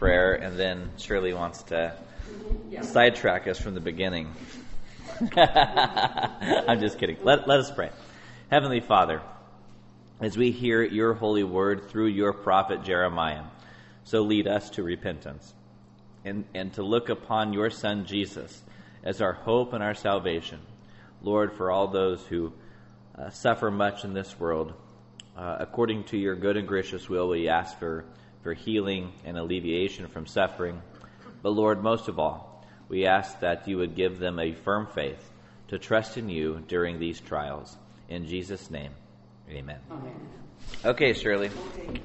prayer, and then Shirley wants to sidetrack us from the beginning. I'm just kidding. Let us pray. Heavenly Father, as we hear your holy word through your prophet Jeremiah, so lead us to repentance and to look upon your Son Jesus as our hope and our salvation. Lord, for all those who suffer much in this world, according to your good and gracious will, we ask for healing and alleviation from suffering. But Lord, most of all, we ask that you would give them a firm faith to trust in you during these trials. In Jesus' name, amen. Amen. Okay, Shirley. Okay.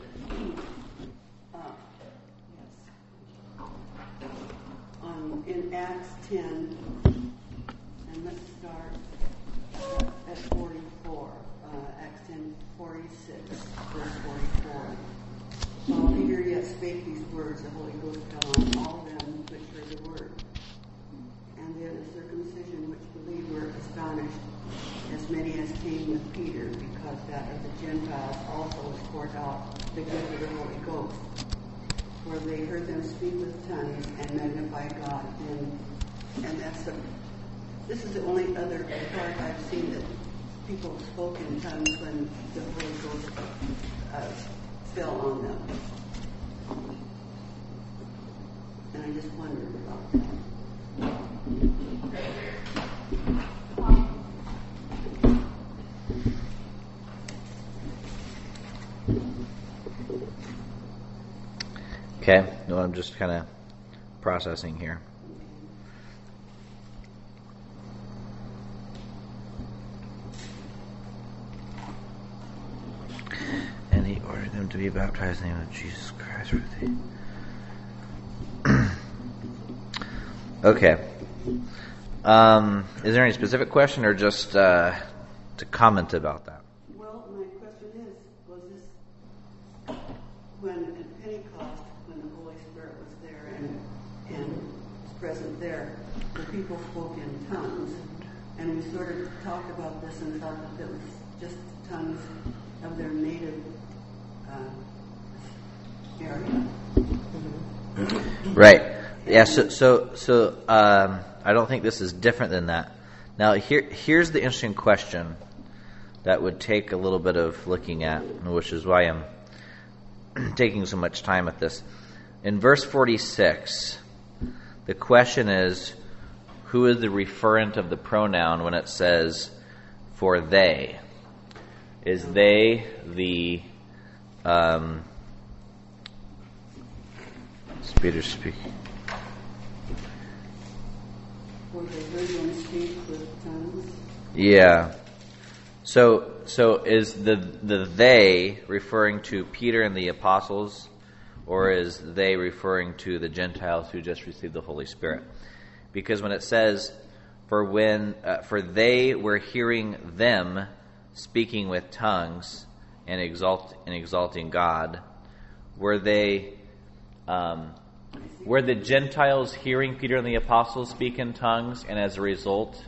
In Acts 10, and let's start at 44. Acts 10:46, verse 44. While Peter yet spake these words, the Holy Ghost fell on all them which heard the word. And the other circumcision which believed were astonished, as many as came with Peter, because that of the Gentiles also was poured out the gift of the Holy Ghost. For they heard them speak with tongues and magnify God. And this is the only other part I've seen that people spoke in tongues when the Holy Ghost fell on them. And I just wondered about that. Okay, no, I'm just kind of processing here. And he ordered them to be baptized in the name of Jesus Christ. Okay. Is there any specific question or just to comment about that? Well, my question is, was this when at Pentecost, when the Holy Spirit was there and was present there, the people spoke in tongues, and we sort of talked about this and thought that it was just tongues of their native area. Right. Yeah. So I don't think this is different than that. Now, here's the interesting question that would take a little bit of looking at, which is why I'm taking so much time with this. In verse 46, the question is, who is the referent of the pronoun when it says, for they? Is they the Peter speaking? Were they heard them speak with tongues? Yeah. So is the they referring to Peter and the apostles, or is they referring to the Gentiles who just received the Holy Spirit? Because when it says, for they were hearing them speaking with tongues and exalting God, were the Gentiles hearing Peter and the apostles speak in tongues and as a result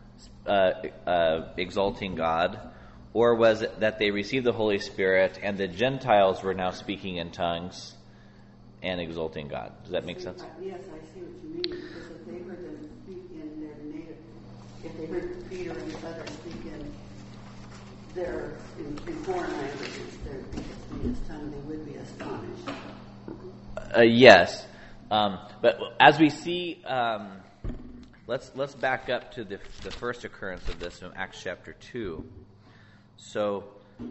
exalting God? Or was it that they received the Holy Spirit and the Gentiles were now speaking in tongues and exalting God? Does that make sense? Yes, I see what you mean. Because if they heard them speak in their native, if they heard Peter and the others speak in foreign languages, in his tongue, they would be astonished. Yes. But as we see, let's back up to the first occurrence of this in Acts chapter 2. So,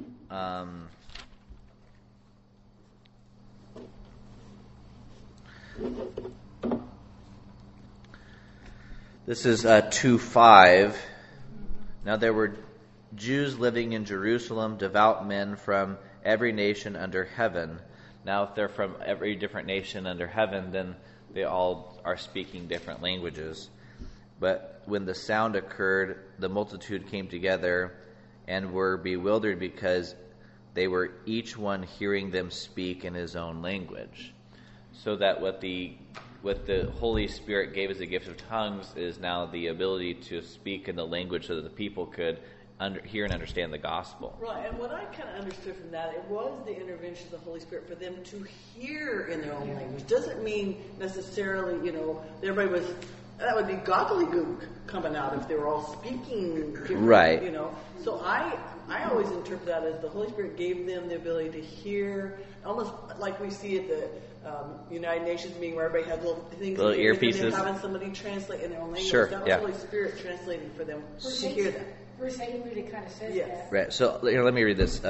this is 2:5. Now there were Jews living in Jerusalem, devout men from every nation under heaven. Now, if they're from every different nation under heaven, then they all are speaking different languages. But when the sound occurred, the multitude came together and were bewildered because they were each one hearing them speak in his own language. So that what the Holy Spirit gave as a gift of tongues is now the ability to speak in the language so that the people could hear and understand the gospel. Right, and what I kind of understood from that, it was the intervention of the Holy Spirit for them to hear in their own language. Doesn't mean necessarily, everybody was, that would be gobbledygook coming out if they were all speaking different, Right. So I always interpret that as the Holy Spirit gave them the ability to hear, almost like we see at the United Nations meeting where everybody has little things, little earpieces, and having somebody translate in their own language. Sure, that was the Holy Spirit translating for them to hear that. Verse 8 really kind of says that. Right. So here, let me read this.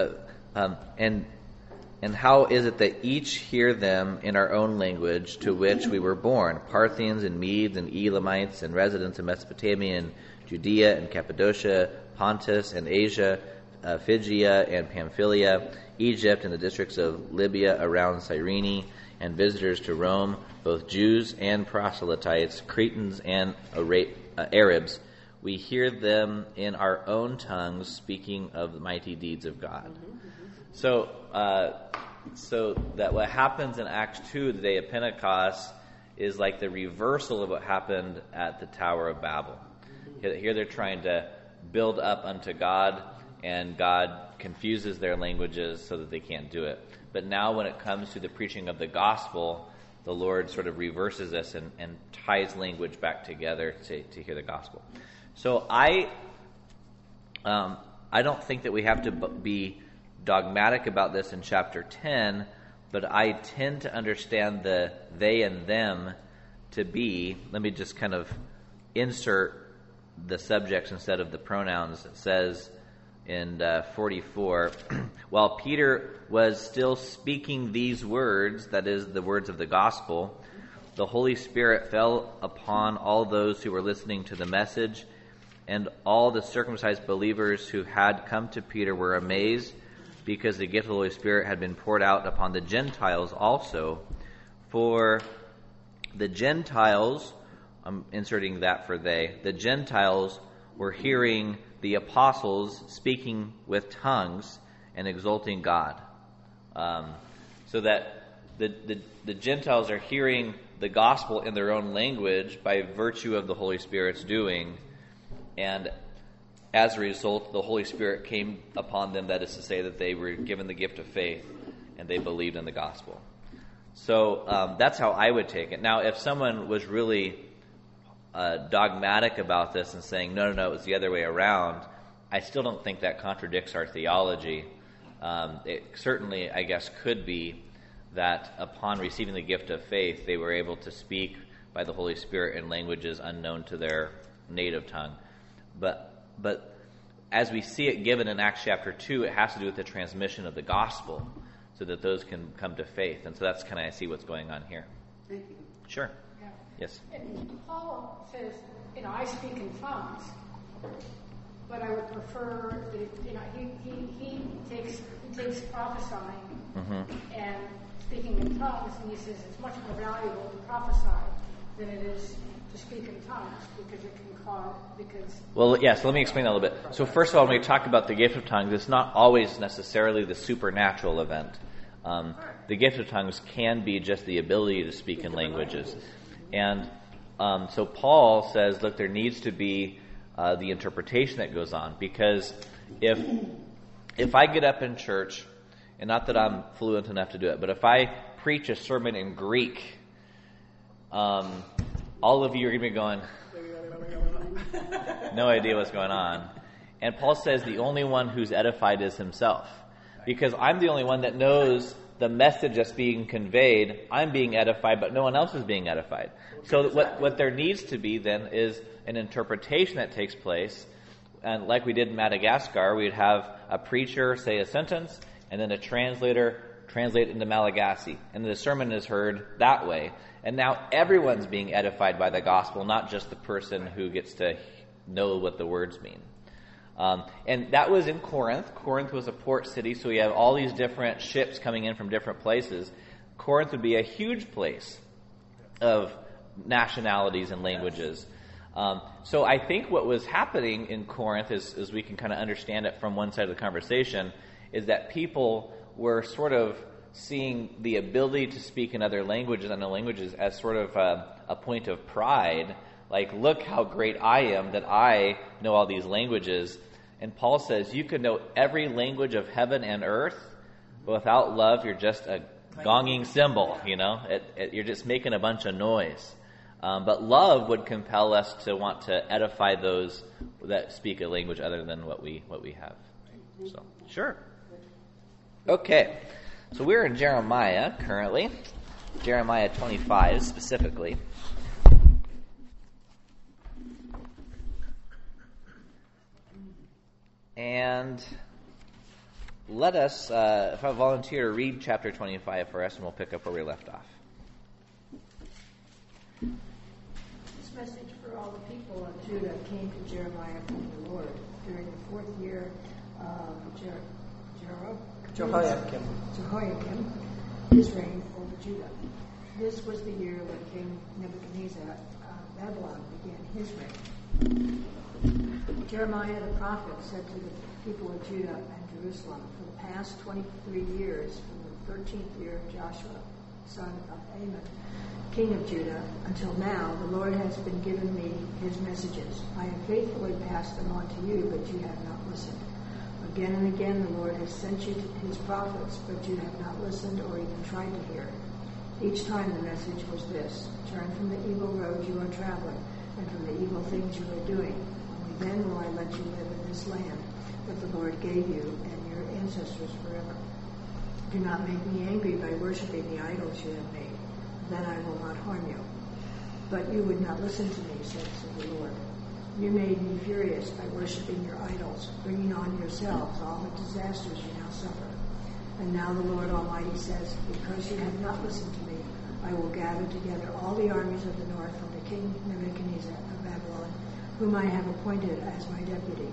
And how is it that each hear them in our own language to which we were born? Parthians and Medes and Elamites and residents of Mesopotamia and Judea and Cappadocia, Pontus and Asia, Phrygia and Pamphylia, Egypt and the districts of Libya around Cyrene, and visitors to Rome, both Jews and proselytes, Cretans and Arabs. We hear them in our own tongues speaking of the mighty deeds of God. So that what happens in Acts 2, the day of Pentecost, is like the reversal of what happened at the Tower of Babel. Here they're trying to build up unto God, and God confuses their languages so that they can't do it. But now when it comes to the preaching of the gospel, the Lord sort of reverses this and ties language back together to hear the gospel. So I don't think that we have to be dogmatic about this in chapter 10, but I tend to understand the they and them to be, let me just kind of insert the subjects instead of the pronouns. It says in 44, while Peter was still speaking these words, that is the words of the gospel, the Holy Spirit fell upon all those who were listening to the message, and all the circumcised believers who had come to Peter were amazed because the gift of the Holy Spirit had been poured out upon the Gentiles also. For the Gentiles, I'm inserting that for they, the Gentiles were hearing the apostles speaking with tongues and exalting God. So that the Gentiles are hearing the gospel in their own language by virtue of the Holy Spirit's doing, and as a result, the Holy Spirit came upon them, that is to say that they were given the gift of faith and they believed in the gospel. So that's how I would take it. Now, if someone was really dogmatic about this and saying, no, it was the other way around, I still don't think that contradicts our theology. It certainly, I guess, could be that upon receiving the gift of faith, they were able to speak by the Holy Spirit in languages unknown to their native tongue. But as we see it given in Acts chapter 2, it has to do with the transmission of the gospel so that those can come to faith. And so that's kind of, I see what's going on here. Thank you. Sure. Yeah. Yes. And Paul says, I speak in tongues, but I would prefer that, he takes prophesying and speaking in tongues, and he says it's much more valuable to prophesy than it is to speak in tongues because it can cause, Well, yes, let me explain that a little bit. So first of all, when we talk about the gift of tongues, it's not always necessarily the supernatural event. The gift of tongues can be just the ability to speak in languages. And so Paul says, look, there needs to be the interpretation that goes on, because if I get up in church, and not that I'm fluent enough to do it, but if I preach a sermon in Greek, all of you are going to be going, no idea what's going on. And Paul says the only one who's edified is himself, because I'm the only one that knows the message that's being conveyed. I'm being edified, but no one else is being edified. So what there needs to be then is an interpretation that takes place. And like we did in Madagascar, we'd have a preacher say a sentence, and then a translator translate into Malagasy. And the sermon is heard that way. And now everyone's being edified by the gospel, not just the person who gets to know what the words mean. And that was in Corinth. Corinth was a port city, so we have all these different ships coming in from different places. Corinth would be a huge place of nationalities and languages. So I think what was happening in Corinth, as we can kind of understand it from one side of the conversation, is that people were sort of seeing the ability to speak in other languages, unknown languages, as sort of a point of pride. Like, look how great I am that I know all these languages. And Paul says, you can know every language of heaven and earth, but without love, you're just a gonging cymbal, You're just making a bunch of noise. But love would compel us to want to edify those that speak a language other than what we have. So, sure. Okay. So we're in Jeremiah currently. Jeremiah 25 specifically. And let us, if I volunteer to read chapter 25 for us, and we'll pick up where we left off. This message for all the people of Judah came to Jeremiah from the Lord during the 4th year of Jehoiakim, his reign over Judah. This was the year when King Nebuchadnezzar of Babylon began his reign. Jeremiah the prophet said to the people of Judah and Jerusalem, for the past 23 years, from the 13th year of Joshua, son of Ammon, king of Judah, until now, the Lord has been giving me his messages. I have faithfully passed them on to you, but you have not listened. Again and again the Lord has sent you his prophets, but you have not listened or even tried to hear. Each time the message was this: turn from the evil road you are traveling, and from the evil things you are doing. Only then will I let you live in this land that the Lord gave you and your ancestors forever. Do not make me angry by worshiping the idols you have made. Then I will not harm you. But you would not listen to me, says the Lord. You made me furious by worshiping your idols, bringing on yourselves all the disasters you now suffer. And now the Lord Almighty says, because you have not listened to me, I will gather together all the armies of the north under King Nebuchadnezzar of Babylon, whom I have appointed as my deputy.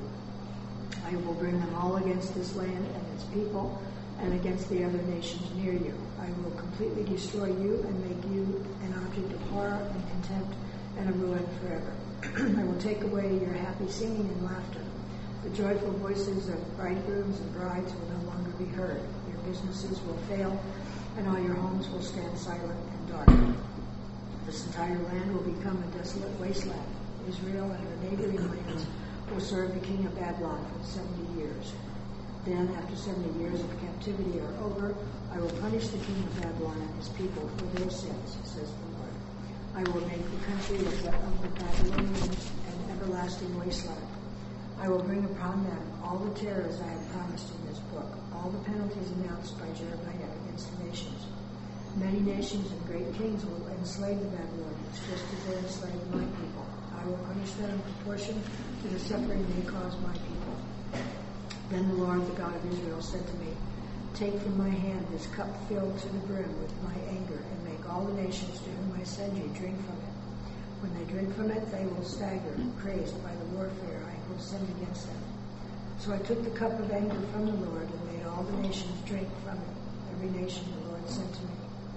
I will bring them all against this land and its people, and against the other nations near you. I will completely destroy you and make you an object of horror and contempt and a ruin forever. I will take away your happy singing and laughter. The joyful voices of bridegrooms and brides will no longer be heard. Your businesses will fail, and all your homes will stand silent and dark. This entire land will become a desolate wasteland. Israel and her neighboring lands will serve the king of Babylon for 70 years. Then, after 70 years of captivity are over, I will punish the king of Babylon and his people for their sins, says the Lord. I will make the country of the Babylonians an everlasting wasteland. I will bring upon them all the terrors I have promised in this book, all the penalties announced by Jeremiah against the nations. Many nations and great kings will enslave the Babylonians, just as they enslaved my people. I will punish them in proportion to the suffering they cause my people. Then the Lord, the God of Israel, said to me, take from my hand this cup filled to the brim with my anger, and make all the nations to whom I send you drink from it. When they drink from it, they will stagger, crazed by the warfare I will send against them. So I took the cup of anger from the Lord and made all the nations drink from it, every nation the Lord sent to me.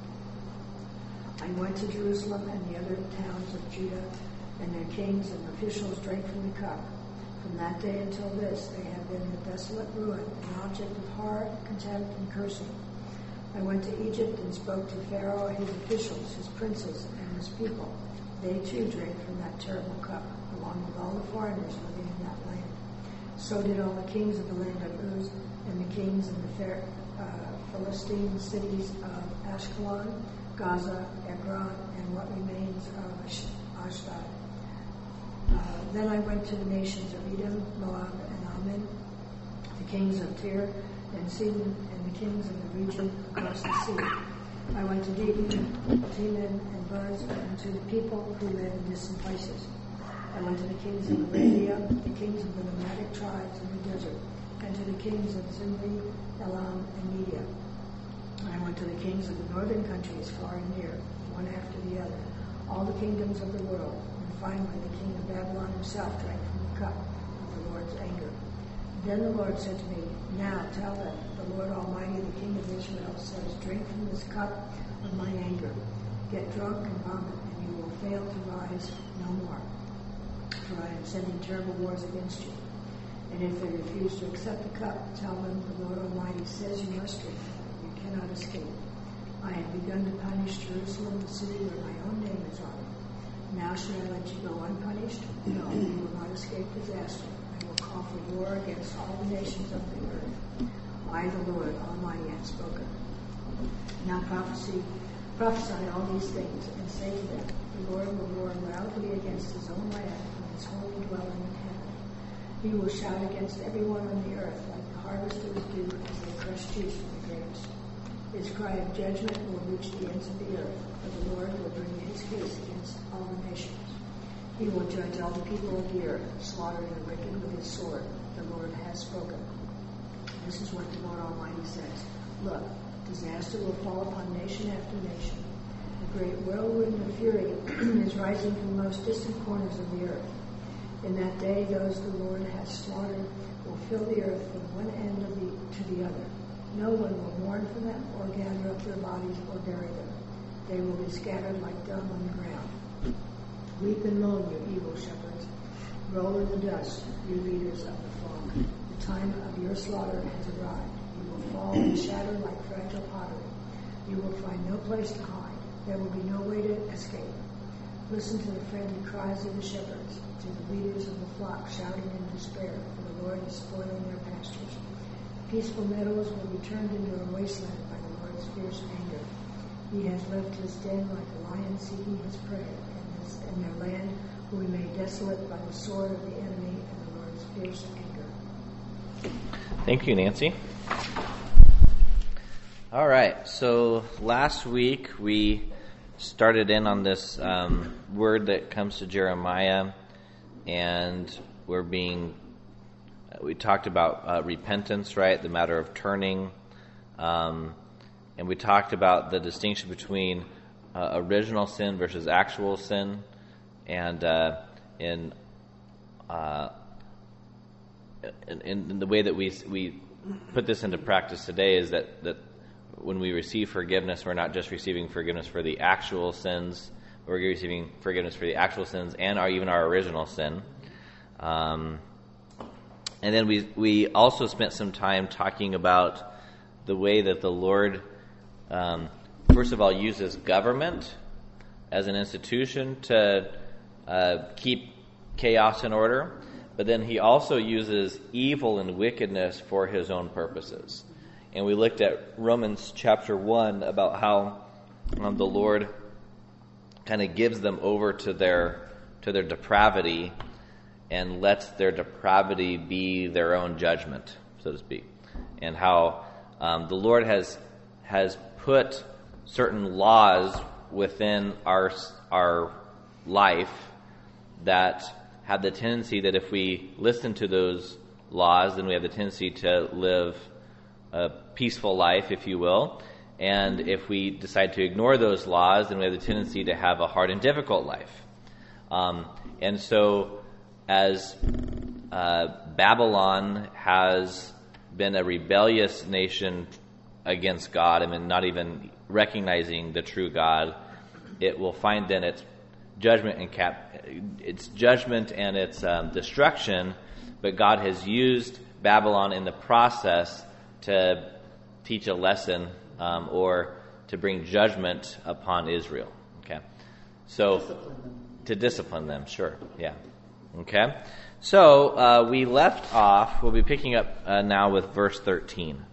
I went to Jerusalem and the other towns of Judah, and their kings and officials drank from the cup. From that day until this, they have been a desolate ruin, an object of horror, contempt, and cursing. I went to Egypt and spoke to Pharaoh, his officials, his princes, and his people. They too drank from that terrible cup, along with all the foreigners living in that land. So did all the kings of the land of Uz, and the kings in the Philistine cities of Ashkelon, Gaza, Ekron, and what remains of Ashdod. Then I went to the nations of Edom, Moab, and Ammon, the kings of Tyre and Sidon, and the kings of the region across the sea. I went to Teman and Buz, and to the people who live in distant places. I went to the kings of Arabia, the kings of the nomadic tribes in the desert, and to the kings of Zimri, Elam, and Media. I went to the kings of the northern countries far and near, one after the other, all the kingdoms of the world. Finally, the king of Babylon himself drank from the cup of the Lord's anger. Then the Lord said to me, now tell them, the Lord Almighty, the King of Israel, says, drink from this cup of my anger. Get drunk and vomit, and you will fail to rise no more. For I am sending terrible wars against you. And if they refuse to accept the cup, tell them, the Lord Almighty says you must drink it. You cannot escape. I have begun to punish Jerusalem, the city where my own name is on it. Now should I let you go unpunished? No, you will not escape disaster. I will call for war against all the nations of the earth. I, the Lord Almighty, have spoken. Now prophesy all these things, and say to them, the Lord will roar loudly against his own land from his holy dwelling in heaven. He will shout against everyone on the earth like the harvesters do as they crush juice from the grapes. His cry of judgment will reach the ends of the earth, for the Lord will bring his case against all the nations. He will judge all the people of the earth, slaughtering the wicked with his sword. The Lord has spoken. This is what the Lord Almighty says. Look, disaster will fall upon nation after nation. A great whirlwind of fury is rising from the most distant corners of the earth. In that day, those the Lord has slaughtered will fill the earth from one end to the other. No one will mourn for them or gather up their bodies or bury them. They will be scattered like dung on the ground. Weep and moan, you evil shepherds. Roll in the dust, you leaders of the flock. The time of your slaughter has arrived. You will fall and shatter like fragile pottery. You will find no place to hide. There will be no way to escape. Listen to the friendly cries of the shepherds, to the leaders of the flock shouting in despair, for the Lord is spoiling their pastures. Peaceful meadows will be turned into a wasteland by the Lord's fierce anger. He has left his den like a lion seeking his prey, and their land will be made desolate by the sword of the enemy and the Lord's fierce anger. Thank you, Nancy. All right, so last week we started in on this word that comes to Jeremiah, and we talked about repentance, right? The matter of turning, and we talked about the distinction between original sin versus actual sin, and in the way that we put this into practice today is that when we receive forgiveness, we're not just receiving forgiveness for the actual sins, we're receiving forgiveness for the actual sins and even our original sin. And then we also spent some time talking about the way that the Lord, first of all, uses government as an institution to keep chaos in order, but then he also uses evil and wickedness for his own purposes. And we looked at Romans chapter 1 about how the Lord kind of gives them over to their depravity and lets their depravity be their own judgment, so to speak. And how the Lord has put certain laws within our life that have the tendency that if we listen to those laws, then we have the tendency to live a peaceful life, if you will. And if we decide to ignore those laws, then we have the tendency to have a hard and difficult life. And so as Babylon has been a rebellious nation against God, not even recognizing the true God, it will find then its judgment and its destruction. But God has used Babylon in the process to teach a lesson or to bring judgment upon Israel. Okay, so to discipline them, sure, yeah. Okay, so we left off. We'll be picking up now with verse 13.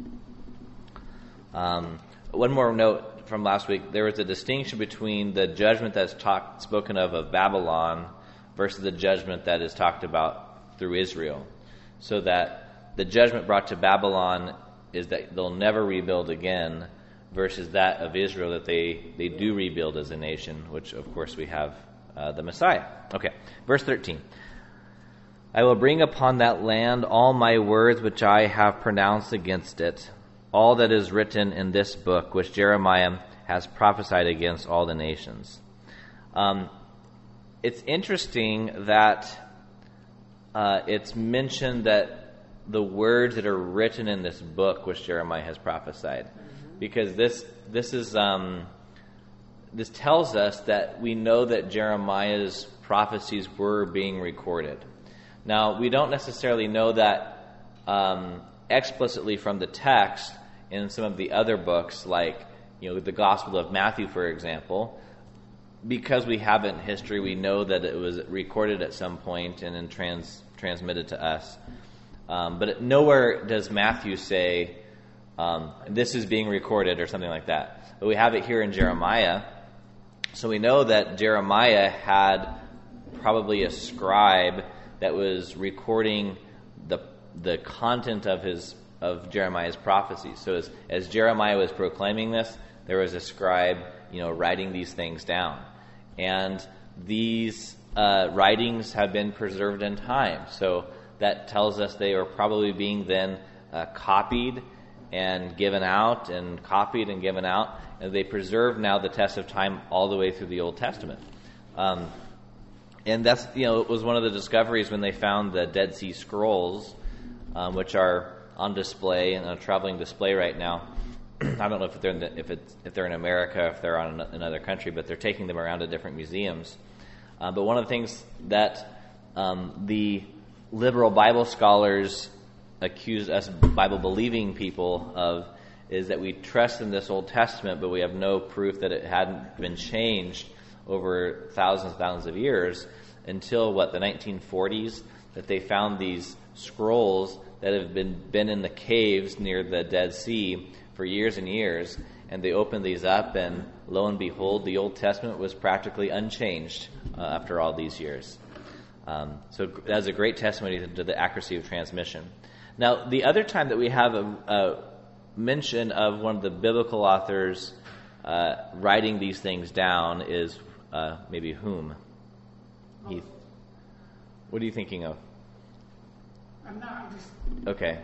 One more note from last week: there was a distinction between the judgment that's spoken of Babylon versus the judgment that is talked about through Israel. So that the judgment brought to Babylon is that they'll never rebuild again, versus that of Israel that they do rebuild as a nation, which of course we have the Messiah. Okay, verse 13. I will bring upon that land all my words which I have pronounced against it, all that is written in this book which Jeremiah has prophesied against all the nations. It's interesting that it's mentioned that the words that are written in this book which Jeremiah has prophesied, because this tells us that we know that Jeremiah's prophecies were being recorded. Now, we don't necessarily know that explicitly from the text in some of the other books, like the Gospel of Matthew, for example. because we have it in history, we know that it was recorded at some point and then transmitted to us. But nowhere does Matthew say, this is being recorded or something like that. But we have it here in Jeremiah. So we know that Jeremiah had probably a scribe that was recording the content of Jeremiah's prophecy. So as Jeremiah was proclaiming this, there was a scribe, writing these things down. And these writings have been preserved in time. So that tells us they are probably being then copied and given out, and copied and given out. And they preserve now the test of time all the way through the Old Testament. And that's, it was one of the discoveries when they found the Dead Sea Scrolls, which are on display and on a traveling display right now. I don't know if they're in America, if they're on another country, but they're taking them around to different museums. But one of the things that the liberal Bible scholars accuse us Bible-believing people of is that we trust in this Old Testament, but we have no proof that it hadn't been changed over thousands and thousands of years until, the 1940s, that they found these scrolls that have been in the caves near the Dead Sea for years and years, and they opened these up, and lo and behold, the Old Testament was practically unchanged after all these years. So that's a great testimony to the accuracy of transmission. Now, the other time that we have a mention of one of the biblical authors writing these things down is maybe whom? Heath. What are you thinking of? I'm not just. Okay,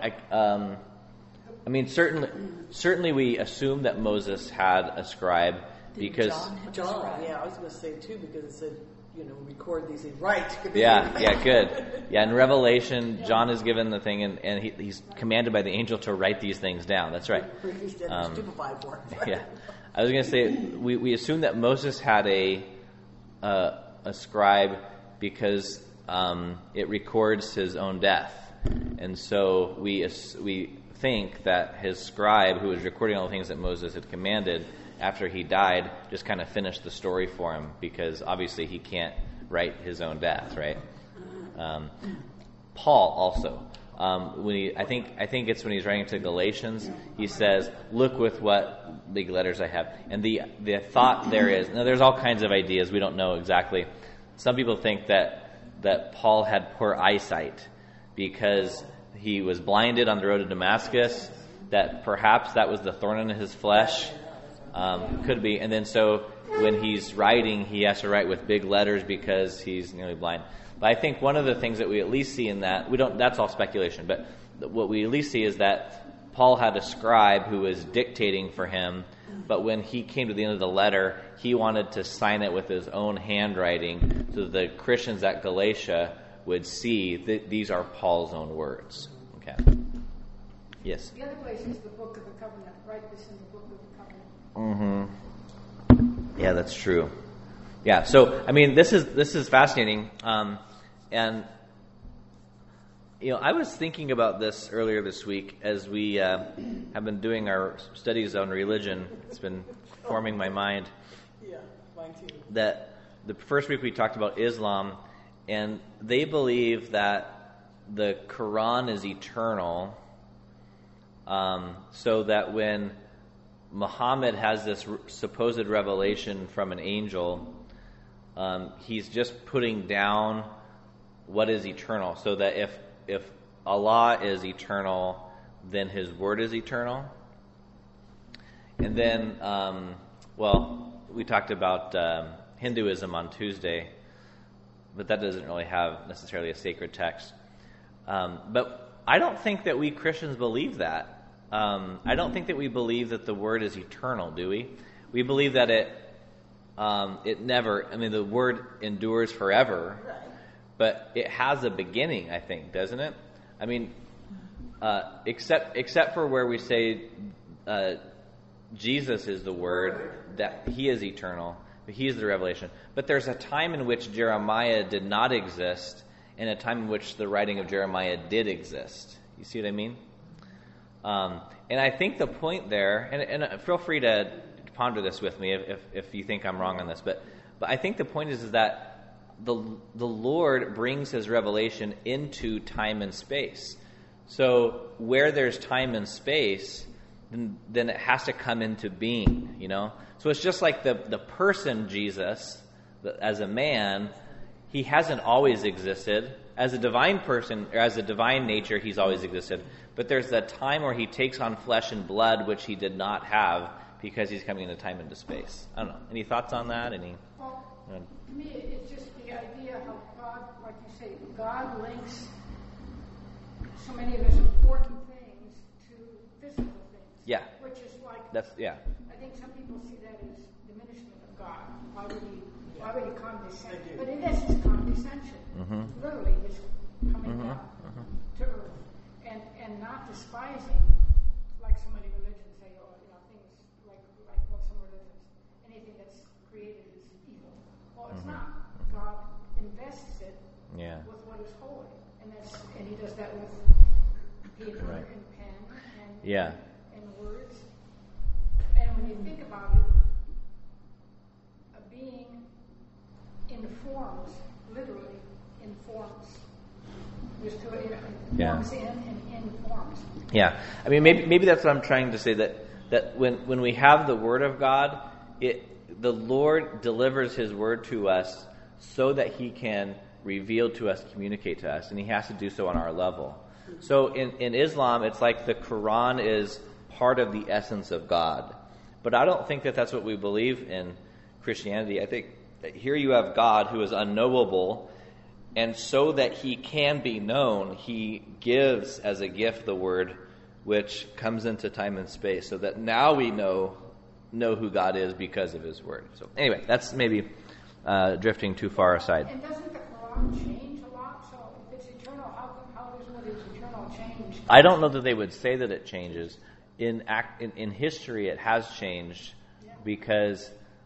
certainly we assume that Moses had a scribe because John, yeah, I was going to say too, because it said, record these things. Right. Yeah, good. Yeah, in Revelation, John is given the thing, and he's commanded by the angel to write these things down. That's right. He's stupefied for it. Yeah, I was going to say we assume that Moses had a scribe because it records his own death, and so we think that his scribe, who was recording all the things that Moses had commanded after he died, just kind of finished the story for him, because obviously he can't write his own death, right? Paul also, I think it's when he's writing to Galatians, he says, "Look with what big letters I have." And the thought there is, now there's all kinds of ideas, we don't know exactly. Some people think that Paul had poor eyesight because he was blinded on the road to Damascus, that perhaps that was the thorn in his flesh. Could be. And then so when he's writing, he has to write with big letters because he's nearly blind. But I think one of the things that we at least see in that, that's all speculation, but what we at least see is that Paul had a scribe who was dictating for him, but when he came to the end of the letter, he wanted to sign it with his own handwriting so that the Christians at Galatia would see that these are Paul's own words. Okay. Yes? The other place is the Book of the Covenant. Write this in the Book of the Covenant. Mm-hmm. Yeah, that's true. Yeah, so, this is fascinating. And, I was thinking about this earlier this week as we have been doing our studies on religion. It's been forming my mind. Yeah, mine too. That the first week we talked about Islam, and they believe that the Quran is eternal, so that when Muhammad has this supposed revelation from an angel, he's just putting down what is eternal, so that if Allah is eternal, then his word is eternal. And then, we talked about Hinduism on Tuesday, but that doesn't really have necessarily a sacred text. But I don't think that we Christians believe that. I don't think that we believe that the word is eternal, do we? We believe that it never, the word endures forever, but it has a beginning, I think, doesn't it? Except for where we say Jesus is the word, that he is eternal, but he is the revelation. But there's a time in which Jeremiah did not exist, and a time in which the writing of Jeremiah did exist. You see what I mean? And I think the point there, and feel free to ponder this with me if you think I'm wrong on this. But I think the point is that the Lord brings his revelation into time and space. So where there's time and space, then it has to come into being, you know? So it's just like the person Jesus, as a man, he hasn't always existed. As a divine person, or as a divine nature, he's always existed. But there's a time where he takes on flesh and blood, which he did not have, because he's coming into time and into space. I don't know. Any thoughts on that? Well, to me, it's just the idea how God, like you say, God links so many of his important things to physical things. Yeah. Which is like, Yeah. I think some people see that as diminishment of God. Why would he condescend? But it is his condescension. Mm-hmm. Literally, his coming down to earth. And not despising, like so many religions say, things like some religions, anything that's created is evil. Well, it's not. God invests it with what is holy. And he does that with paper and pen and words. And when you think about it, a being informs, literally informs. There's two, forms in and informs. Yeah. I mean, maybe that's what I'm trying to say, that when we have the Word of God, the Lord delivers his Word to us so that he can reveal to us, communicate to us, and he has to do so on our level. So in Islam, it's like the Quran is part of the essence of God. But I don't think that that's what we believe in Christianity. I think that here you have God who is unknowable, and so that he can be known, he gives as a gift the Word, which comes into time and space, so that now we know who God is because of his Word. So anyway, that's maybe drifting too far aside. And doesn't the Quran change a lot? So if it's eternal, how does what is eternal change? I don't know that they would say that it changes. In history, it has changed because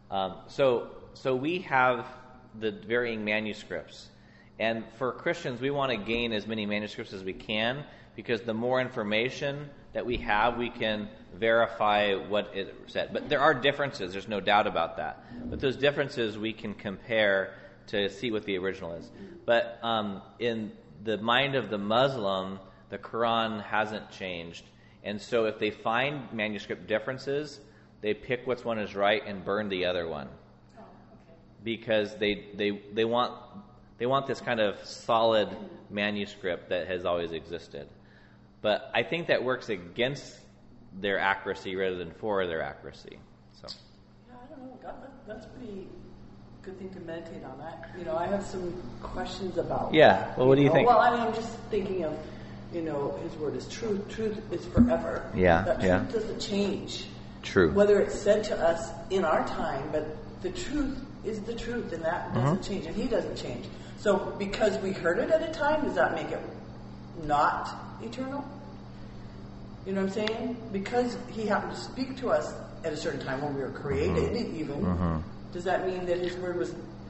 so we have the varying manuscripts. And for Christians, we want to gain as many manuscripts as we can, because the more information that we have, we can verify what it said. But there are differences, there's no doubt about that. But those differences we can compare to see what the original is. But in the mind of the Muslim, the Quran hasn't changed. And so if they find manuscript differences, they pick which one is right and burn the other one. Oh, okay. Because they want this kind of solid manuscript that has always existed. But I think that works against their accuracy rather than for their accuracy. So. Yeah, I don't know. God, that's a pretty good thing to meditate on. I have some questions about. Yeah. Well, what do you think? Well, I'm just thinking of, his word is truth. Truth is forever. Yeah. That truth doesn't change. True. Whether it's said to us in our time, but the truth is the truth, and that doesn't change, and he doesn't change. So because we heard it at a time, does that make it not eternal? You know what I'm saying? Because he happened to speak to us at a certain time when we were created, even, does that mean that his word was,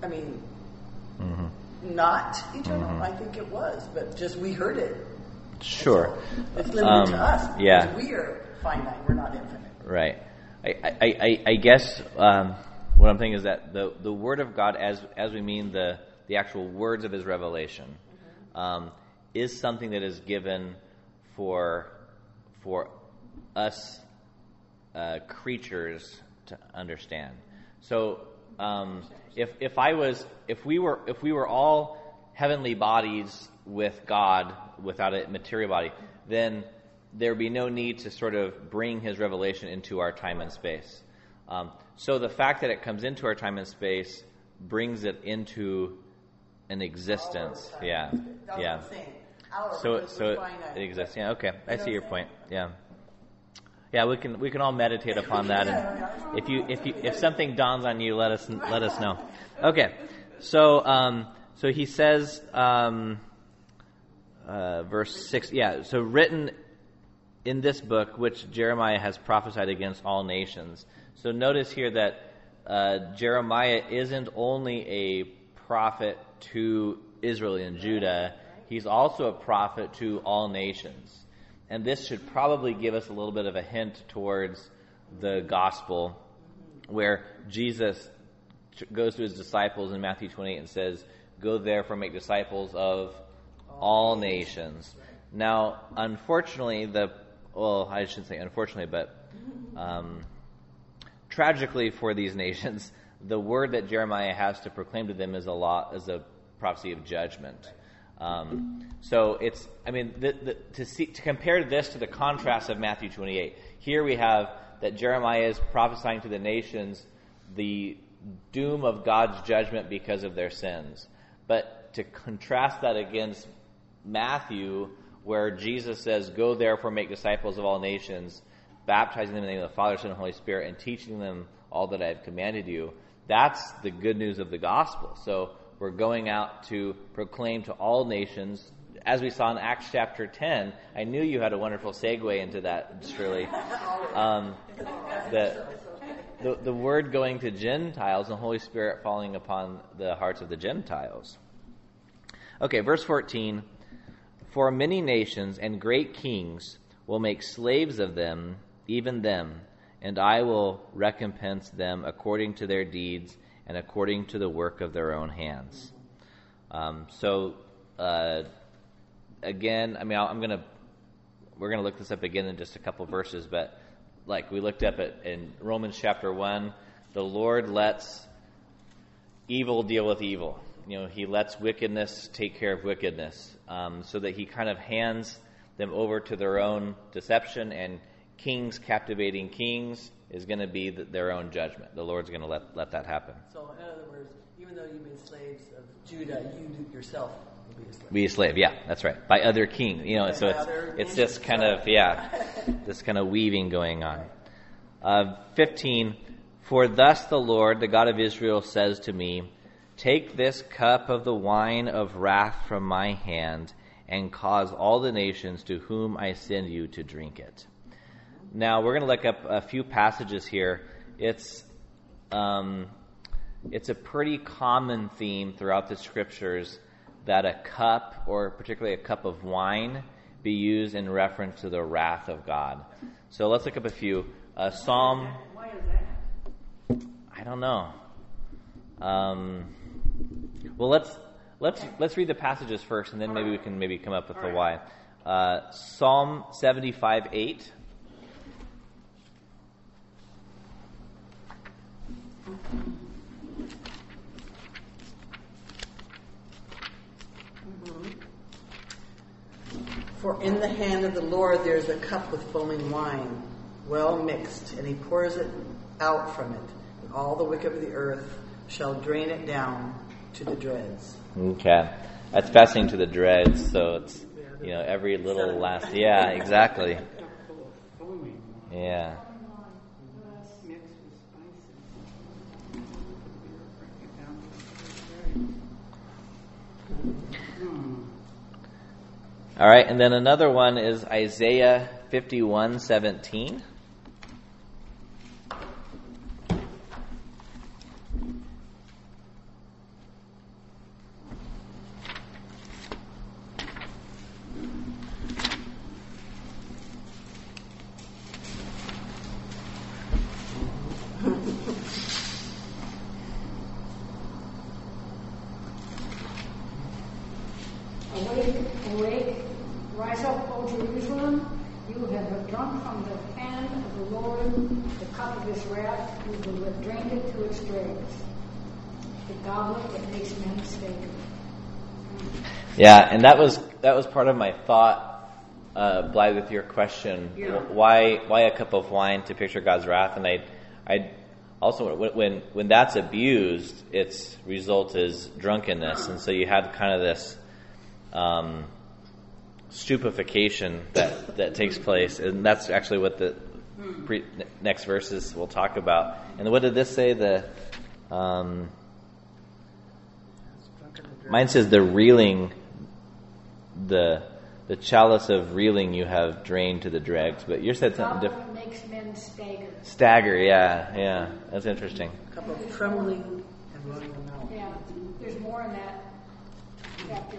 not eternal? I think it was, but just we heard it. Sure. It's limited to us. Yeah. Because we are finite. We're not infinite. Right. I guess what I'm thinking is that the Word of God, as we mean the actual words of his revelation, is something that is given for us creatures to understand. So if we were all heavenly bodies with God without a material body, then there would be no need to sort of bring his revelation into our time and space. So the fact that it comes into our time and space brings it into an existence. Yeah. That's Yeah. what I'm saying. So it exists. Yeah. Okay. I see your point. Yeah. Yeah. We can all meditate upon that. And if something dawns on you, let us know. Okay. So he says, verse 6. Yeah. So written in this book, which Jeremiah has prophesied against all nations. So notice here that Jeremiah isn't only a prophet to Israel and Judah, he's also a prophet to all nations. And this should probably give us a little bit of a hint towards the gospel where Jesus goes to his disciples in Matthew 28 and says, "Go therefore make disciples of all nations." Now, unfortunately, I shouldn't say unfortunately, but tragically for these nations, the word that Jeremiah has to proclaim to them is a prophecy of judgment. So it's, to compare this to the contrast of Matthew 28, here we have that Jeremiah is prophesying to the nations the doom of God's judgment because of their sins. But to contrast that against Matthew, where Jesus says, "Go therefore make disciples of all nations, baptizing them in the name of the Father, Son, and Holy Spirit, and teaching them all that I have commanded you," that's the good news of the gospel. So we're going out to proclaim to all nations, as we saw in Acts chapter 10. I knew you had a wonderful segue into that, Shirley. The word going to Gentiles and the Holy Spirit falling upon the hearts of the Gentiles. Okay, verse 14. "For many nations and great kings will make slaves of them, even them, and I will recompense them according to their deeds and according to the work of their own hands." Again, we're gonna look this up again in just a couple verses, but like we looked up in Romans chapter 1, the Lord lets evil deal with evil. He lets wickedness take care of wickedness, so that he kind of hands them over to their own deception, and kings captivating kings is going to be their own judgment. The Lord's going to let that happen. So, in other words, even though you've been slaves of Judah, you yourself will be a slave. Be a slave, yeah, that's right. By other kings, so it's this kind of, this kind of weaving going on. 15, "For thus the Lord, the God of Israel, says to me, take this cup of the wine of wrath from my hand, and cause all the nations to whom I send you to drink it." Now, we're going to look up a few passages here. It's a pretty common theme throughout the Scriptures that a cup, or particularly a cup of wine, be used in reference to the wrath of God. So let's look up a few. Psalm. Why is that? I don't know. Well, let's read the passages first, and then maybe we can come up with the why. Psalm 75:8. "For in the hand of the Lord there is a cup with foaming wine, well mixed, and he pours it out from it, and all the wicked of the earth shall drain it down to the dregs." Okay. That's fascinating, to the dregs, so it's, every little last... Yeah, exactly. Yeah. All right, and then another one is Isaiah 51:17. Awake, rise up, O Jerusalem, you have drunk from the hand of the Lord the cup of his wrath, you will have drained it to its dregs, the goblet that makes men stagger. Yeah, and that was part of my thought, Blythe, with your question. Yeah. Why a cup of wine to picture God's wrath? And I also, when that's abused, its result is drunkenness, and so you have kind of this stupefaction that takes place, and that's actually what the next verses will talk about. And what did this say? Mine says the reeling, the chalice of reeling you have drained to the dregs, but you said something different. Makes men stagger. Stagger, yeah, that's interesting. A cup of trembling and running about. Yeah, there's more in that chapter.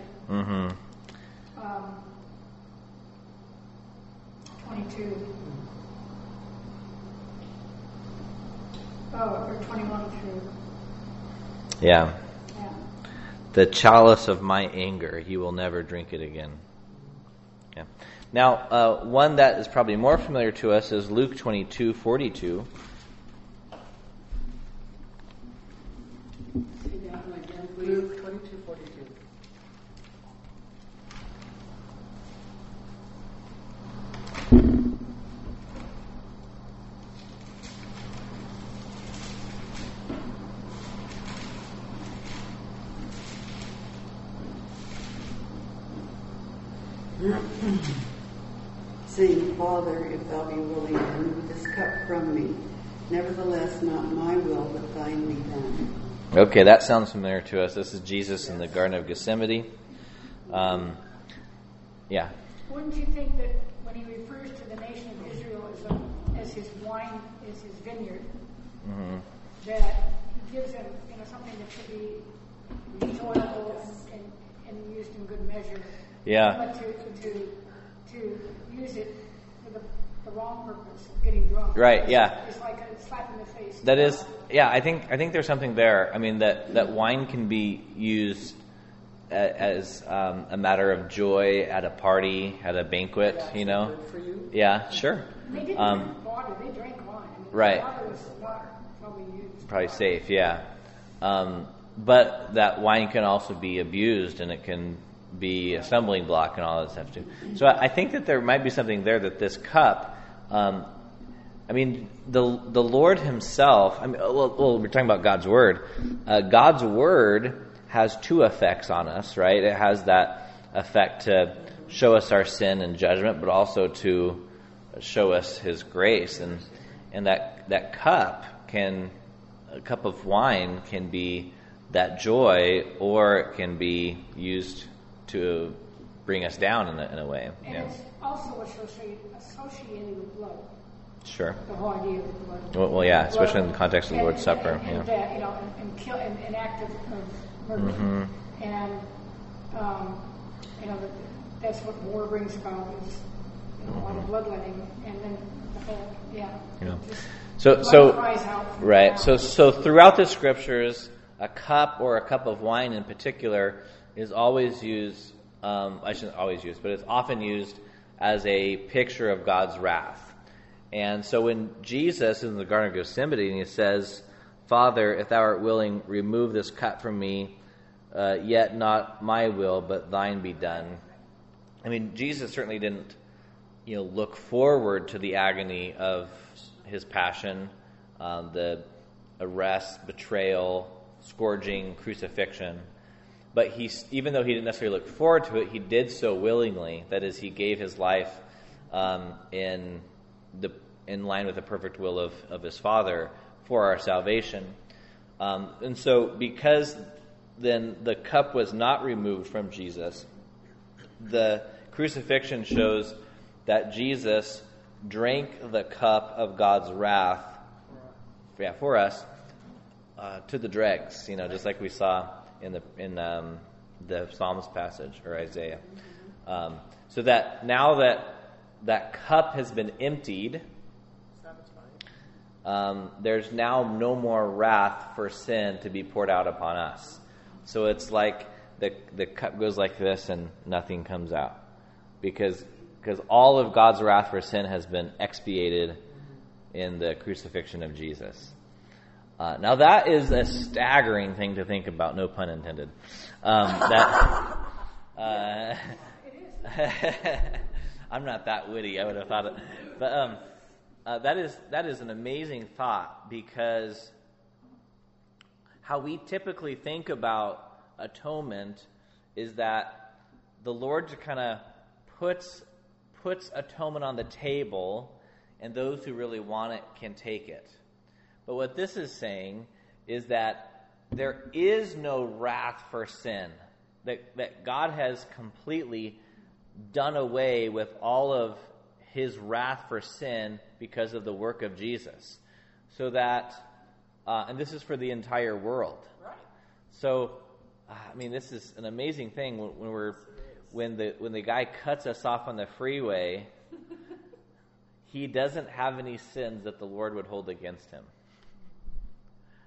22. or 21 through. Yeah. Yeah. The chalice of my anger, he will never drink it again. Yeah. Now, one that is probably more familiar to us is Luke 22:42. Luke 22:42. Saying, Father, if thou be willing, remove this cup from me. Nevertheless, not my will, but thine be done. Okay, that sounds familiar to us. This is Jesus in the Garden of Gethsemane. Yeah. Wouldn't you think that when he refers to the nation of Israel as his wine, as his vineyard, that he gives them something that should be enjoyable and used in good measure. Yeah. But to use it for the wrong purpose of getting drunk. Right, yeah. It's like a slap in the face. That is, yeah, I think there's something there. I mean, that wine can be used as a matter of joy at a party, at a banquet, Good for you. Yeah, sure. They didn't drink water, they drank wine. I mean, Right. Water was not probably used. Probably safe, yeah. But that wine can also be abused, and it can be a stumbling block and all that stuff too. So I think that there might be something there, that this cup, I mean, the Lord himself, well, we're talking about God's Word. God's Word has two effects on us, right? It has that effect to show us our sin and judgment, but also to show us his grace. And that cup a cup of wine can be that joy, or it can be used to bring us down in a way. And it's also associated with blood. Sure. The whole idea of blood. Well, yeah, especially in the context of the Lord's Supper. And that, and kill an act of murder. Mm-hmm. And that's what war brings about, is a lot of bloodletting, and then the whole So cries out from right. the So throughout the scriptures, a cup or a cup of wine in particular is always used. I shouldn't always use, but it's often used as a picture of God's wrath. And so when Jesus is in the Garden of Gethsemane and he says, Father, if thou art willing, remove this cup from me, yet not my will, but thine be done. I mean, Jesus certainly didn't, look forward to the agony of his passion, the arrest, betrayal, scourging, crucifixion. But even though he didn't necessarily look forward to it, he did so willingly. That is, he gave his life in line with the perfect will of his Father for our salvation. And so because then the cup was not removed from Jesus, the crucifixion shows that Jesus drank the cup of God's wrath for us to the dregs, just like we saw in the Psalms passage or Isaiah. So that now that cup has been emptied, there's now no more wrath for sin to be poured out upon us. So it's like the cup goes like this and nothing comes out, because all of God's wrath for sin has been expiated in the crucifixion of Jesus. Now that is a staggering thing to think about, no pun intended. I'm not that witty, I would have thought it. But that is an amazing thought, because how we typically think about atonement is that the Lord kind of puts atonement on the table, and those who really want it can take it. But what this is saying is that there is no wrath for sin, that God has completely done away with all of his wrath for sin because of the work of Jesus. So that, and this is for the entire world. Right. So, this is an amazing thing when the guy cuts us off on the freeway, he doesn't have any sins that the Lord would hold against him.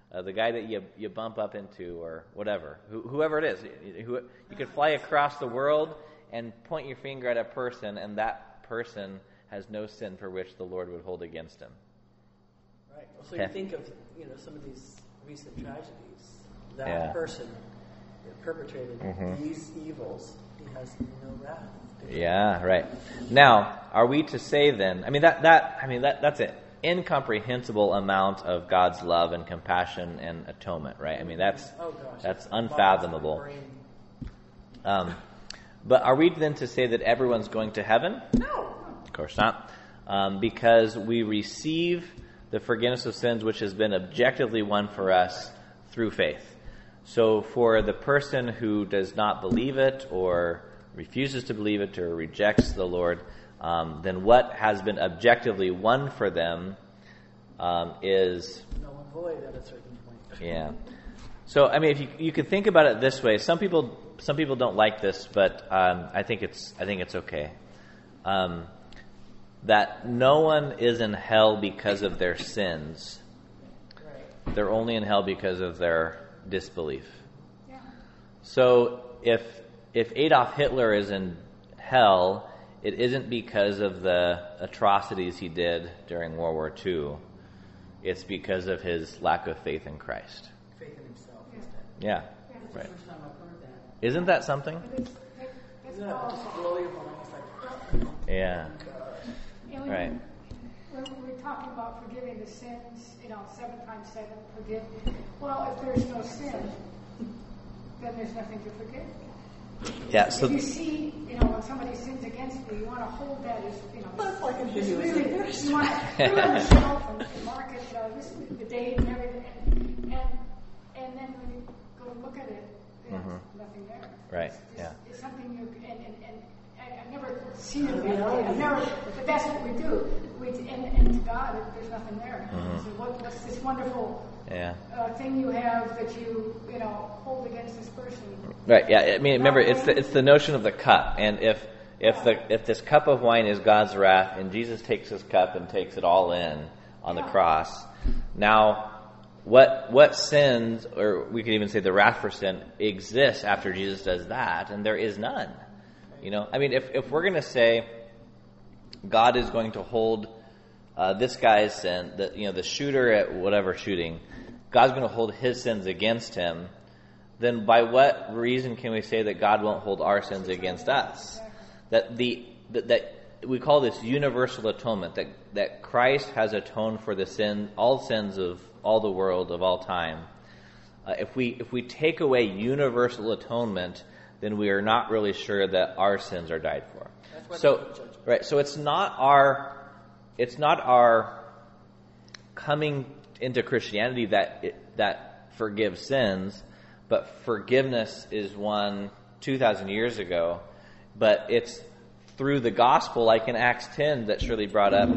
the guy that you bump up into, or whatever, whoever it is. You could fly across the world and point your finger at a person, and that person has no sin for which the Lord would hold against him. Right. Well, so you think of some of these recent tragedies. That person that perpetrated these evils, he has no wrath. Yeah, right. Now, are we to say then? I mean, that's an incomprehensible amount of God's love and compassion and atonement, right? I mean, that's unfathomable. But are we then to say that everyone's going to heaven? No. Of course not. Because we receive the forgiveness of sins which has been objectively won for us through faith. So for the person who does not believe it, or refuses to believe it, or rejects the Lord, then what has been objectively won for them is null and void at a certain point. Yeah. So I mean, if you could think about it this way, some people don't like this, but I think it's okay. That no one is in hell because of their sins. Right. They're only in hell because of their disbelief. Yeah. So if Adolf Hitler is in hell, it isn't because of the atrocities he did during World War II. It's because of his lack of faith in Christ. Faith in himself instead. Yeah. That's Right. the first time I've heard that. Isn't that something? That's Isn't that powerful. just blow your mind? It's like, Yeah. God. And Right. we're talking about forgiving the sins, 7 times 7, forgive. Well, if there's no sin, then there's nothing to forgive. Yeah. So If you see, when somebody sins against you, you want to hold that as, That's like in it's Hinduism. really, you want to put it on the shelf and mark it, this is the date and everything, and then when you go look at it, there's nothing there. Right, It's yeah. It's something and I've never seen it that way. But that's what we do. And to God, there's nothing there. So what's this wonderful thing you have that you hold against this person? Right. Yeah. I mean, remember, it's the notion of the cup, and if this cup of wine is God's wrath, and Jesus takes his cup and takes it all in on the cross, now what sins, or we could even say the wrath for sin, exists after Jesus does that, and there is none. I mean, if we're going to say God is going to hold this guy's sin, the shooter at whatever shooting, God's going to hold his sins against him, then by what reason can we say that God won't hold our sins against us? That we call this universal atonement, that Christ has atoned for all sins of all the world of all time. If we take away universal atonement, then we are not really sure that our sins are died for. So it's not our coming into Christianity that forgives sins, but forgiveness is won 2,000 years ago. But it's through the gospel, like in Acts 10 that Shirley brought up,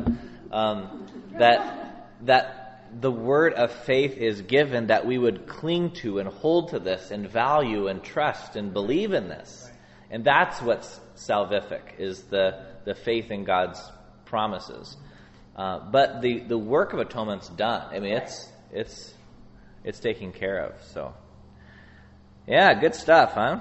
that the word of faith is given, that we would cling to and hold to this and value and trust and believe in this. And that's what's salvific, is the faith in God's promises. But the work of atonement's done. I mean, it's taken care of. So, yeah, good stuff, huh?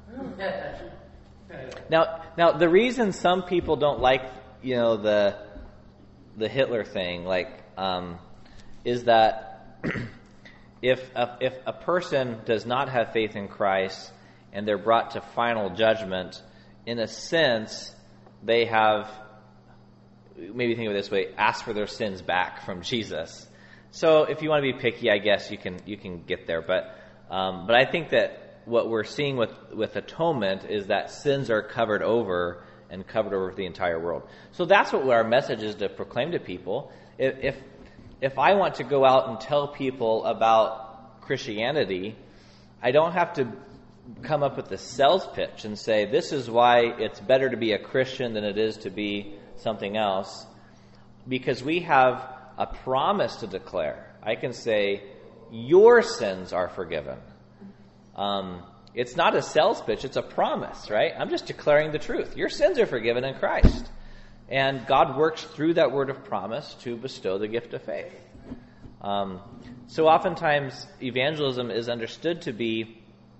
Now the reason some people don't like the Hitler thing, is that if a person does not have faith in Christ and they're brought to final judgment, in a sense, they have, maybe think of it this way, asked for their sins back from Jesus. So if you want to be picky, I guess you can get there. But I think that what we're seeing with atonement is that sins are covered over the entire world. So that's what our message is to proclaim to people. If I want to go out and tell people about Christianity, I don't have to come up with a sales pitch and say, this is why it's better to be a Christian than it is to be something else, because we have a promise to declare. I can say, your sins are forgiven. It's not a sales pitch, it's a promise, right? I'm just declaring the truth. Your sins are forgiven in Christ. And God works through that word of promise to bestow the gift of faith. So oftentimes evangelism is understood to be,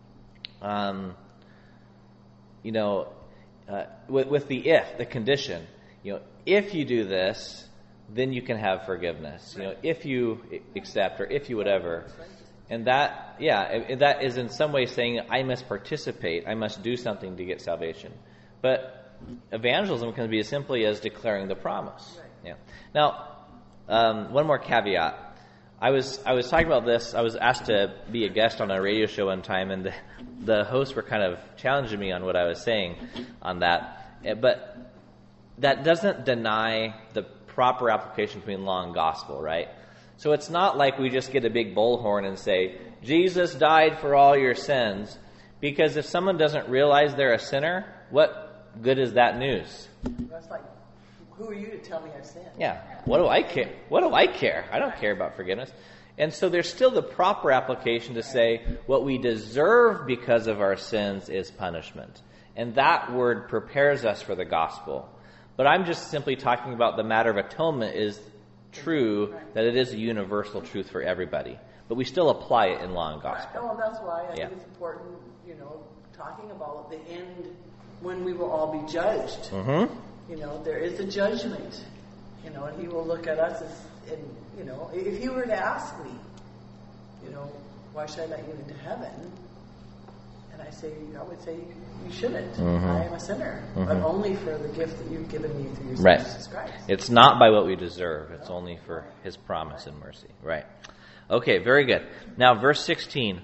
with the condition. If you do this, then you can have forgiveness. If you accept or if you whatever. And that is in some way saying I must participate, I must do something to get salvation. But evangelism can be as simply as declaring the promise. Yeah. Now, one more caveat. I was talking about this. I was asked to be a guest on a radio show one time, and the hosts were kind of challenging me on what I was saying on that. But that doesn't deny the proper application between law and gospel, right? So it's not like we just get a big bullhorn and say, Jesus died for all your sins, because if someone doesn't realize they're a sinner, what good is that news? That's like, who are you to tell me I've sinned? Yeah. What do I care? What do I care? I don't care about forgiveness. And so there's still the proper application to say what we deserve because of our sins is punishment. And that word prepares us for the gospel. But I'm just simply talking about the matter of atonement is true, that it is a universal truth for everybody. But we still apply it in law and gospel. Well, that's why I think it's important, talking about the end when we will all be judged. Mm-hmm. There is a judgment, and he will look at us as, if he were to ask me, why should I let you into heaven? And I would say, you shouldn't. Mm-hmm. I am a sinner, but only for the gift that you've given me through your Son, Right. Jesus Christ. It's not by what we deserve. It's only for his promise and mercy. Right. Okay, very good. Now, verse 16.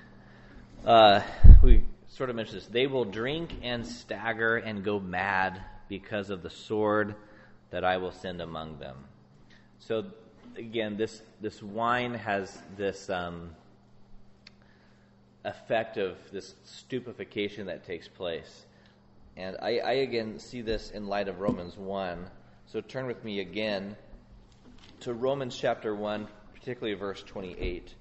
We sort of mentioned this. They will drink and stagger and go mad because of the sword that I will send among them. So, again, this wine has this effect of this stupefaction that takes place. And I again see this in light of Romans 1. So turn with me again to Romans chapter 1, particularly verse 28.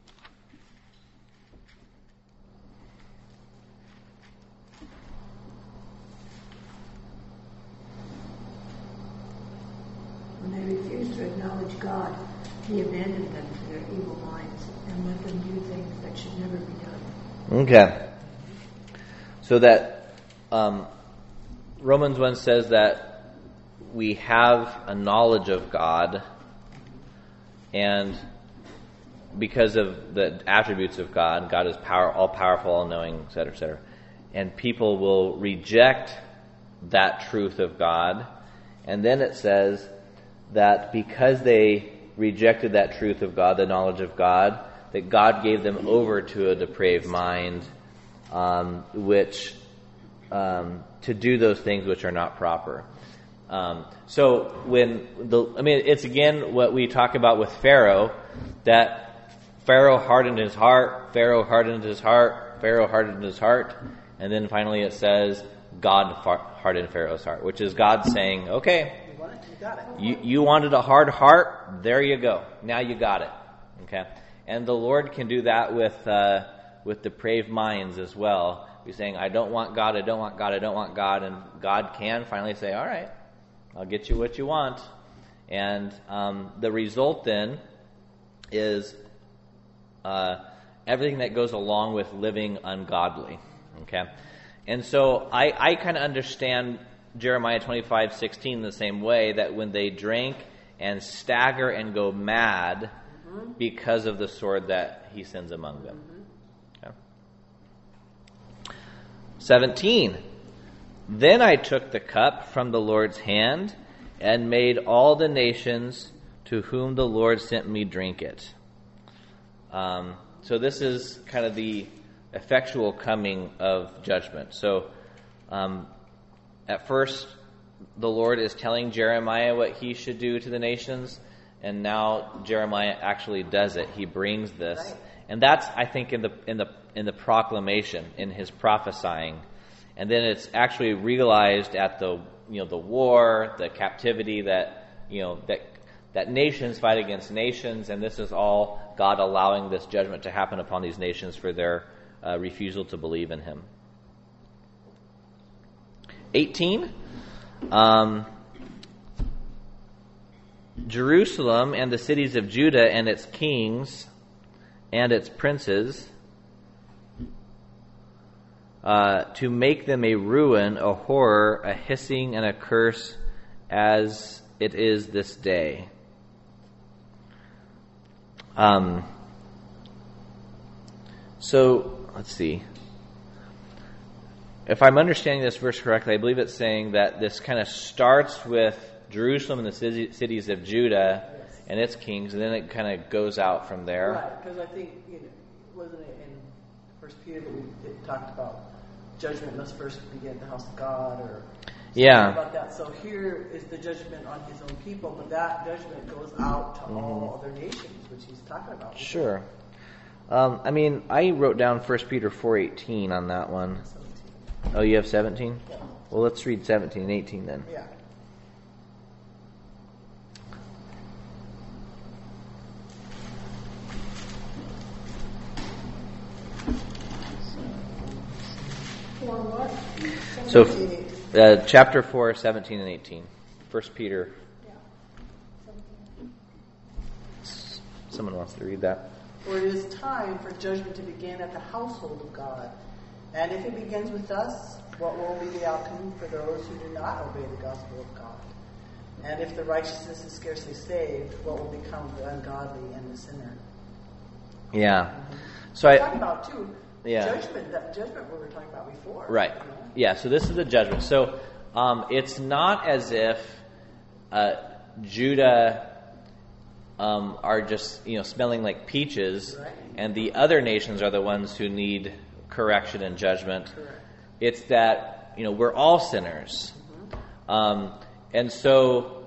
When they refused to acknowledge God, he abandoned them to their evil minds and let them do things that should never be done. Okay. So that Romans 1 says that we have a knowledge of God, and because of the attributes of God, God is all-powerful, all-knowing, etc., etc. And people will reject that truth of God. And then it says that because they rejected that truth of God, the knowledge of God, that God gave them over to a depraved mind, which to do those things which are not proper. So it's again what we talk about with Pharaoh, that Pharaoh hardened his heart, Pharaoh hardened his heart, Pharaoh hardened his heart, and then finally it says God hardened Pharaoh's heart, which is God saying, okay, you wanted a hard heart, there you go, now you got it. Okay. And the Lord can do that with depraved minds as well. He's saying, I don't want God, I don't want God, I don't want God. And God can finally say, all right, I'll get you what you want. And the result then is everything that goes along with living ungodly. Okay? And so I kind of understand Jeremiah 25:16 the same way, that when they drink and stagger and go mad because of the sword that he sends among them. Okay. 17. Then I took the cup from the Lord's hand and made all the nations to whom the Lord sent me drink it. So this is kind of the effectual coming of judgment. So at first, the Lord is telling Jeremiah what he should do to the nations, and now Jeremiah actually does it. He brings this, right. And that's, I think, in the proclamation, in his prophesying, and then it's actually realized at the war, the captivity that nations fight against nations, and this is all God allowing this judgment to happen upon these nations for their refusal to believe in him. 18. Jerusalem and the cities of Judah and its kings and its princes, to make them a ruin, a horror, a hissing, and a curse, as it is this day. So, let's see. If I'm understanding this verse correctly, I believe it's saying that this kind of starts with Jerusalem and the cities of Judah and its kings, and then it kind of goes out from there. Right, because I think, wasn't it in 1 Peter that it talked about judgment must first begin at the house of God, or something about that. So here is the judgment on his own people, but that judgment goes out to all other nations, which he's talking about. Sure. I wrote down 1 Peter 4:18 on that one. 17. Oh, you have 17? Yeah. Well, let's read 17 and 18 then. Yeah. For what? So, chapter 4, 17 and 18. 1 Peter. Yeah. 17. Someone wants to read that. For it is time for judgment to begin at the household of God. And if it begins with us, what will be the outcome for those who do not obey the gospel of God? And if the righteousness is scarcely saved, what will become of the ungodly and the sinner? Yeah. Mm-hmm. So We're talking about, too, Yeah. judgment, that judgment we were talking about before. Right. Yeah, so this is the judgment. So it's not as if Judah are just, smelling like peaches, Right. and the other nations are the ones who need correction and judgment. Correct. It's that, we're all sinners. And so,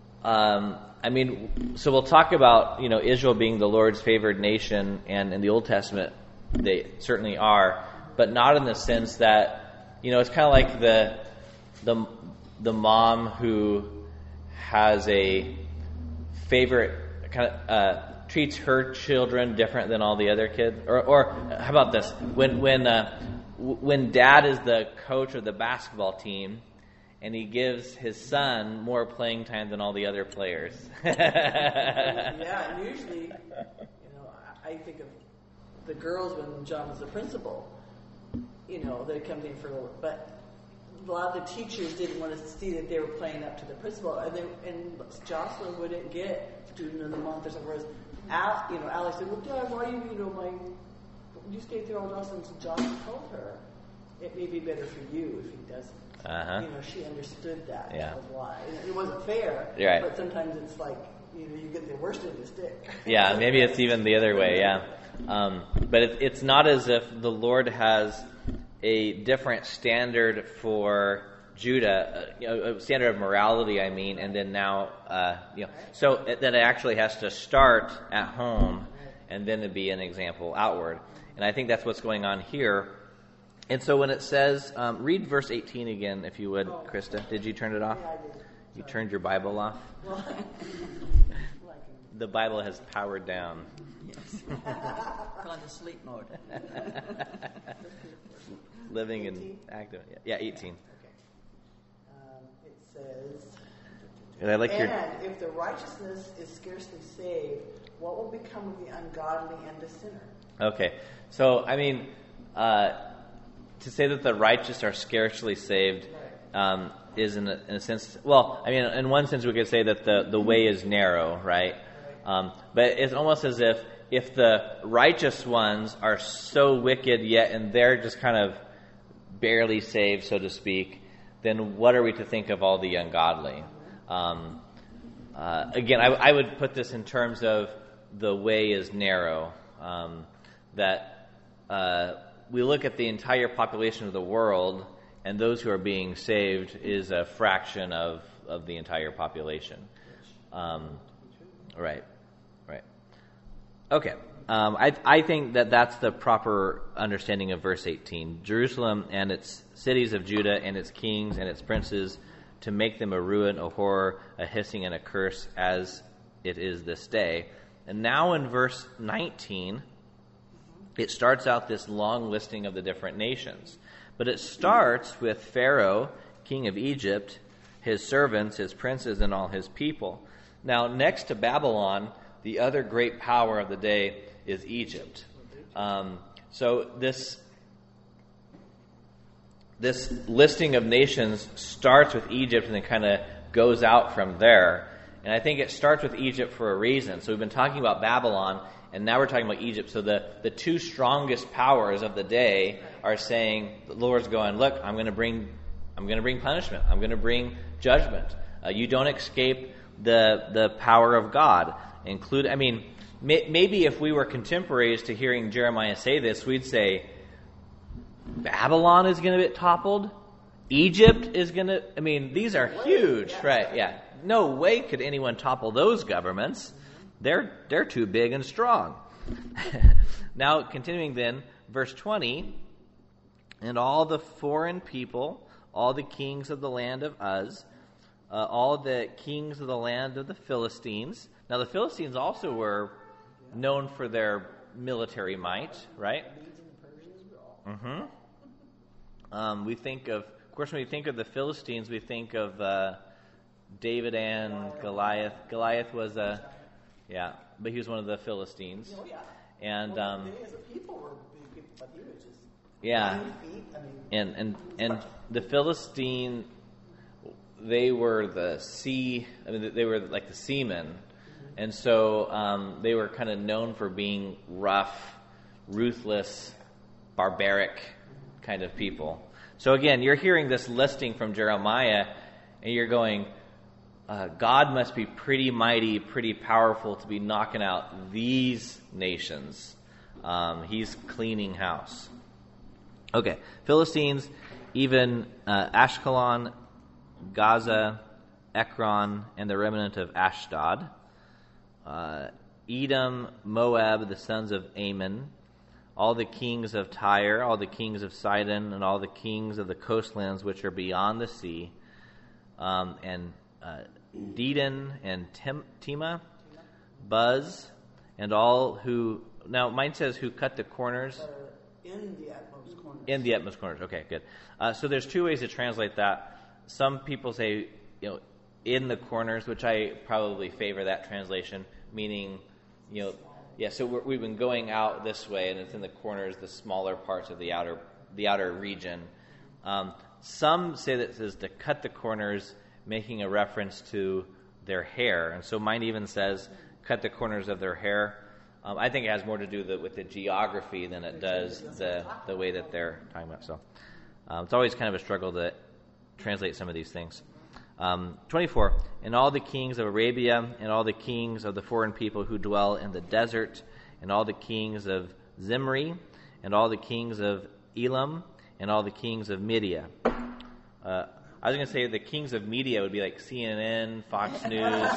so we'll talk about, Israel being the Lord's favored nation, and in the Old Testament, they certainly are, but not in the sense that, it's kind of like the mom who has a favorite, kind of treats her children different than all the other kids. Or how about this? When dad is the coach of the basketball team, and he gives his son more playing time than all the other players. Yeah, and usually, I think of the girls when John was the principal, they come in for a little, but a lot of the teachers didn't want to see that they were playing up to the principal, and Jocelyn wouldn't get student of the month or something. Whereas Alex said, "Well, Dad, why you stay through all Jocelyn?" So Jocelyn told her, "It may be better for you if he doesn't." Uh-huh. She understood that. Yeah. That was why. And it wasn't fair, right. But sometimes it's like, you get the worst end of the stick. Yeah, maybe it's even the other way, yeah. But it's not as if the Lord has a different standard for Judah, a standard of morality, and then now, so that it actually has to start at home and then to be an example outward. And I think that's what's going on here. And so when it says, read verse 18 again, if you would, Krista. Did you turn it off? Yeah, I did. You turned your Bible off? Well, The Bible has powered down. Yes. Gone to sleep mode. Living and active. Yeah, 18. Okay. It says, And I like your... and if the righteousness is scarcely saved, what will become of the ungodly and the sinner? Okay. So, to say that the righteous are scarcely saved is in a sense... Well, in one sense we could say that the way is narrow, right? But it's almost as if the righteous ones are so wicked yet, and they're just kind of barely saved, so to speak, then what are we to think of all the ungodly? Again, I would put this in terms of the way is narrow, that we look at the entire population of the world, and those who are being saved is a fraction of the entire population. Right. Okay. I think that's the proper understanding of verse 18. Jerusalem and its cities of Judah and its kings and its princes, to make them a ruin, a horror, a hissing, and a curse, as it is this day. And now in verse 19, it starts out this long listing of the different nations. But it starts with Pharaoh, king of Egypt, his servants, his princes, and all his people. Now, next to Babylon, the other great power of the day is Egypt. So this listing of nations starts with Egypt and then kind of goes out from there. And I think it starts with Egypt for a reason. So we've been talking about Babylon, and now we're talking about Egypt. So the two strongest powers of the day are saying, the Lord's going, look, I'm going to bring punishment. I'm going to bring judgment. You don't escape the power of God. Maybe if we were contemporaries to hearing Jeremiah say this, we'd say, Babylon is going to get toppled. Egypt is going to... these are huge, right? Yeah. No way could anyone topple those governments. They're too big and strong. Now, continuing then, verse 20, and all the foreign people, all the kings of the land of Uz, all the kings of the land of the Philistines. Now, the Philistines also were known for their military might, right? Mm-hmm. We think of course, when we think of the Philistines, we think of David and Goliath. Goliath was but he was one of the Philistines. Oh, yeah. And the people were big, but he was just 9 feet. And the Philistine, they were the sea. They were like the seamen, and so they were kind of known for being rough, ruthless, barbaric kind of people. So again, you're hearing this listing from Jeremiah, and you're going, God must be pretty mighty, pretty powerful to be knocking out these nations. He's cleaning house. Okay, Philistines, even Ashkelon, Gaza, Ekron, and the remnant of Ashdod. Edom, Moab, the sons of Ammon, all the kings of Tyre, all the kings of Sidon, and all the kings of the coastlands which are beyond the sea, and Dedan and Tema, Buz, and all who... Now, mine says who cut the corners. In the utmost corners. In the utmost corners. Okay, good. So there's two ways to translate that. Some people say, in the corners, which I probably favor that translation, meaning, so we've been going out this way, and it's in the corners, the smaller parts of the outer region. Some say that it says to cut the corners, making a reference to their hair. And so mine even says, cut the corners of their hair. I think it has more to do with the geography than it does the way that they're talking about. So it's always kind of a struggle to translate some of these things. 24, and all the kings of Arabia, and all the kings of the foreign people who dwell in the desert, and all the kings of Zimri, and all the kings of Elam, and all the kings of Media. I was going to say the kings of media would be like CNN, Fox News.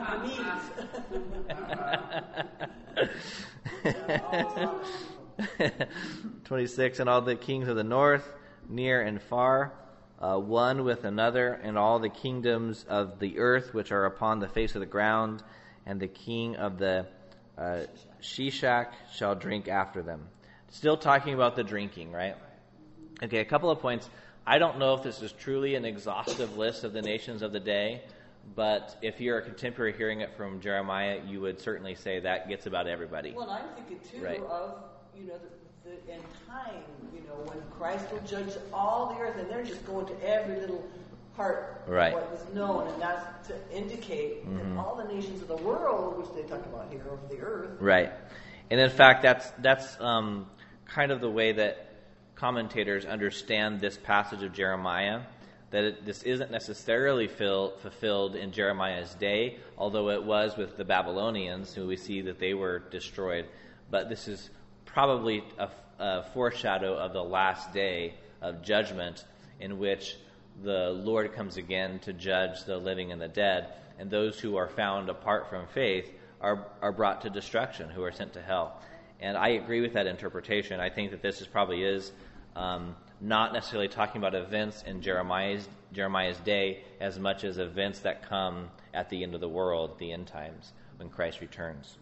26, and all the kings of the north, near and far, one with another, and all the kingdoms of the earth which are upon the face of the ground, and the king of the Sheshach shall drink after them. Still talking about the drinking, right? Okay, a couple of points. I don't know if this is truly an exhaustive list of the nations of the day, but if you're a contemporary hearing it from Jeremiah, you would certainly say that gets about everybody. Well, I'm thinking too right. of the end time, when Christ will judge all the earth, and they're just going to every little part right. of what was known, and that's to indicate that all the nations of the world, which they talk about here, of the earth. Right, and in fact, that's kind of the way that commentators understand this passage of Jeremiah, that this isn't necessarily fulfilled in Jeremiah's day, although it was with the Babylonians, who we see that they were destroyed. But this is probably a foreshadow of the last day of judgment, in which the Lord comes again to judge the living and the dead, and those who are found apart from faith are brought to destruction, who are sent to hell. And I agree with that interpretation. I think that this probably is not necessarily talking about events in Jeremiah's day as much as events that come at the end of the world, the end times, when Christ returns.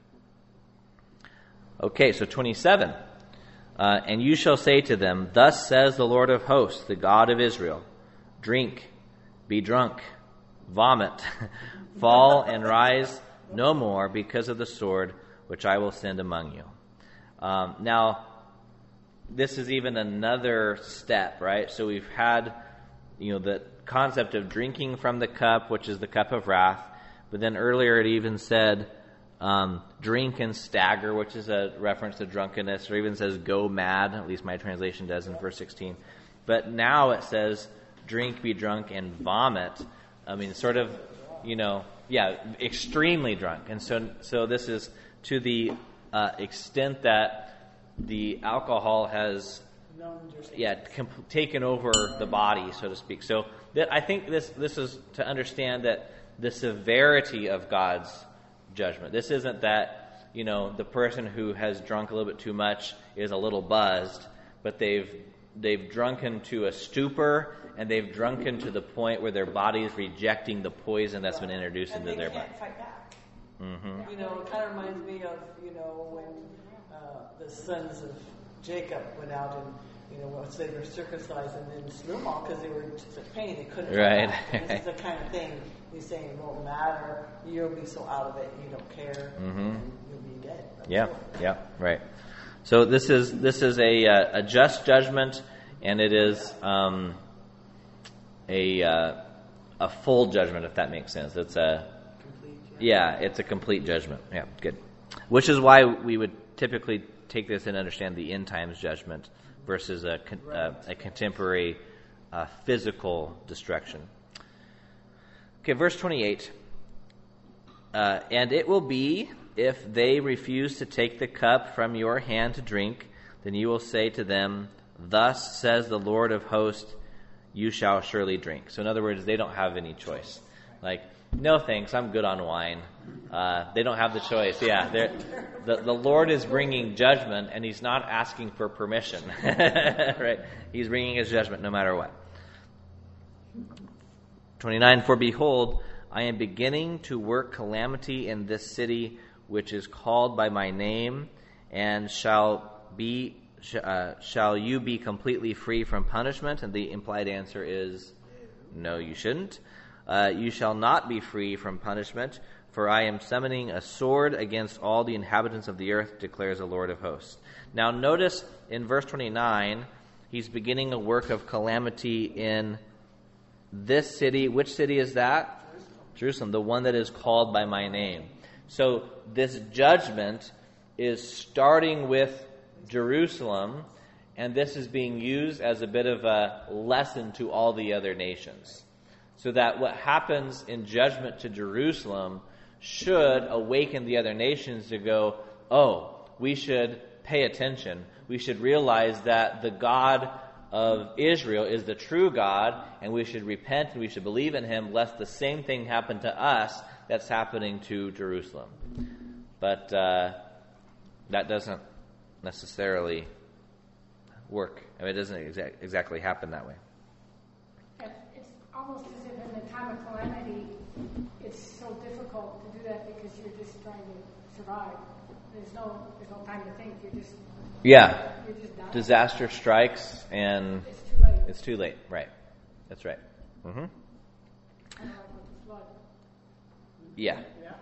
Okay, so 27. And you shall say to them, thus says the Lord of hosts, the God of Israel, drink, be drunk, vomit, fall and rise no more because of the sword which I will send among you. Now, this is even another step, right? So we've had, the concept of drinking from the cup, which is the cup of wrath. But then earlier it even said, drink and stagger, which is a reference to drunkenness, or even says go mad, at least my translation does in verse 16. But now it says drink, be drunk, and vomit. I mean, sort of, extremely drunk. And so this is to the extent that the alcohol has taken over the body, so to speak. So I think this is to understand that the severity of God's judgment. This isn't that, the person who has drunk a little bit too much is a little buzzed, but they've drunken to a stupor, and they've drunken to the point where their body is rejecting the poison that's been introduced into their body. Can't fight back. Mm-hmm. It kind of reminds me of, when the sons of Jacob went out and, once they were circumcised and then slew them all because they were in such pain they couldn't. Right. This is the kind of thing he's saying, it won't matter. You'll be so out of it, you don't care, and you'll be dead. Yeah, right. So this is a just judgment, and it is a full judgment, if that makes sense. It's it's a complete judgment. Yeah, good. Which is why we would typically take this and understand the end times judgment versus a contemporary physical destruction. Okay, verse 28. And it will be, if they refuse to take the cup from your hand to drink, then you will say to them, thus says the Lord of hosts, you shall surely drink. So in other words, they don't have any choice. Like, no thanks, I'm good on wine. They don't have the choice. Yeah, the Lord is bringing judgment, and he's not asking for permission. Right? He's bringing his judgment no matter what. 29, for behold, I am beginning to work calamity in this city, which is called by my name, and shall you be completely free from punishment? And the implied answer is, no, you shouldn't. You shall not be free from punishment, for I am summoning a sword against all the inhabitants of the earth, declares the Lord of hosts. Now notice in verse 29, he's beginning a work of calamity in this city. Which city is that? Jerusalem, the one that is called by my name. So this judgment is starting with Jerusalem, and this is being used as a bit of a lesson to all the other nations. So that what happens in judgment to Jerusalem should awaken the other nations to go, oh, we should pay attention. We should realize that the God of Israel is the true God, and we should repent and we should believe in him, lest the same thing happen to us that's happening to Jerusalem. But that doesn't necessarily work. I mean, it doesn't exactly happen that way. It's almost as if in the time of calamity, it's so difficult to do that because you're just trying to survive. There's no time to think. You're just dying. Disaster strikes and it's too late. Right. That's right. Mm-hmm. Kind of like with the flood. Yeah.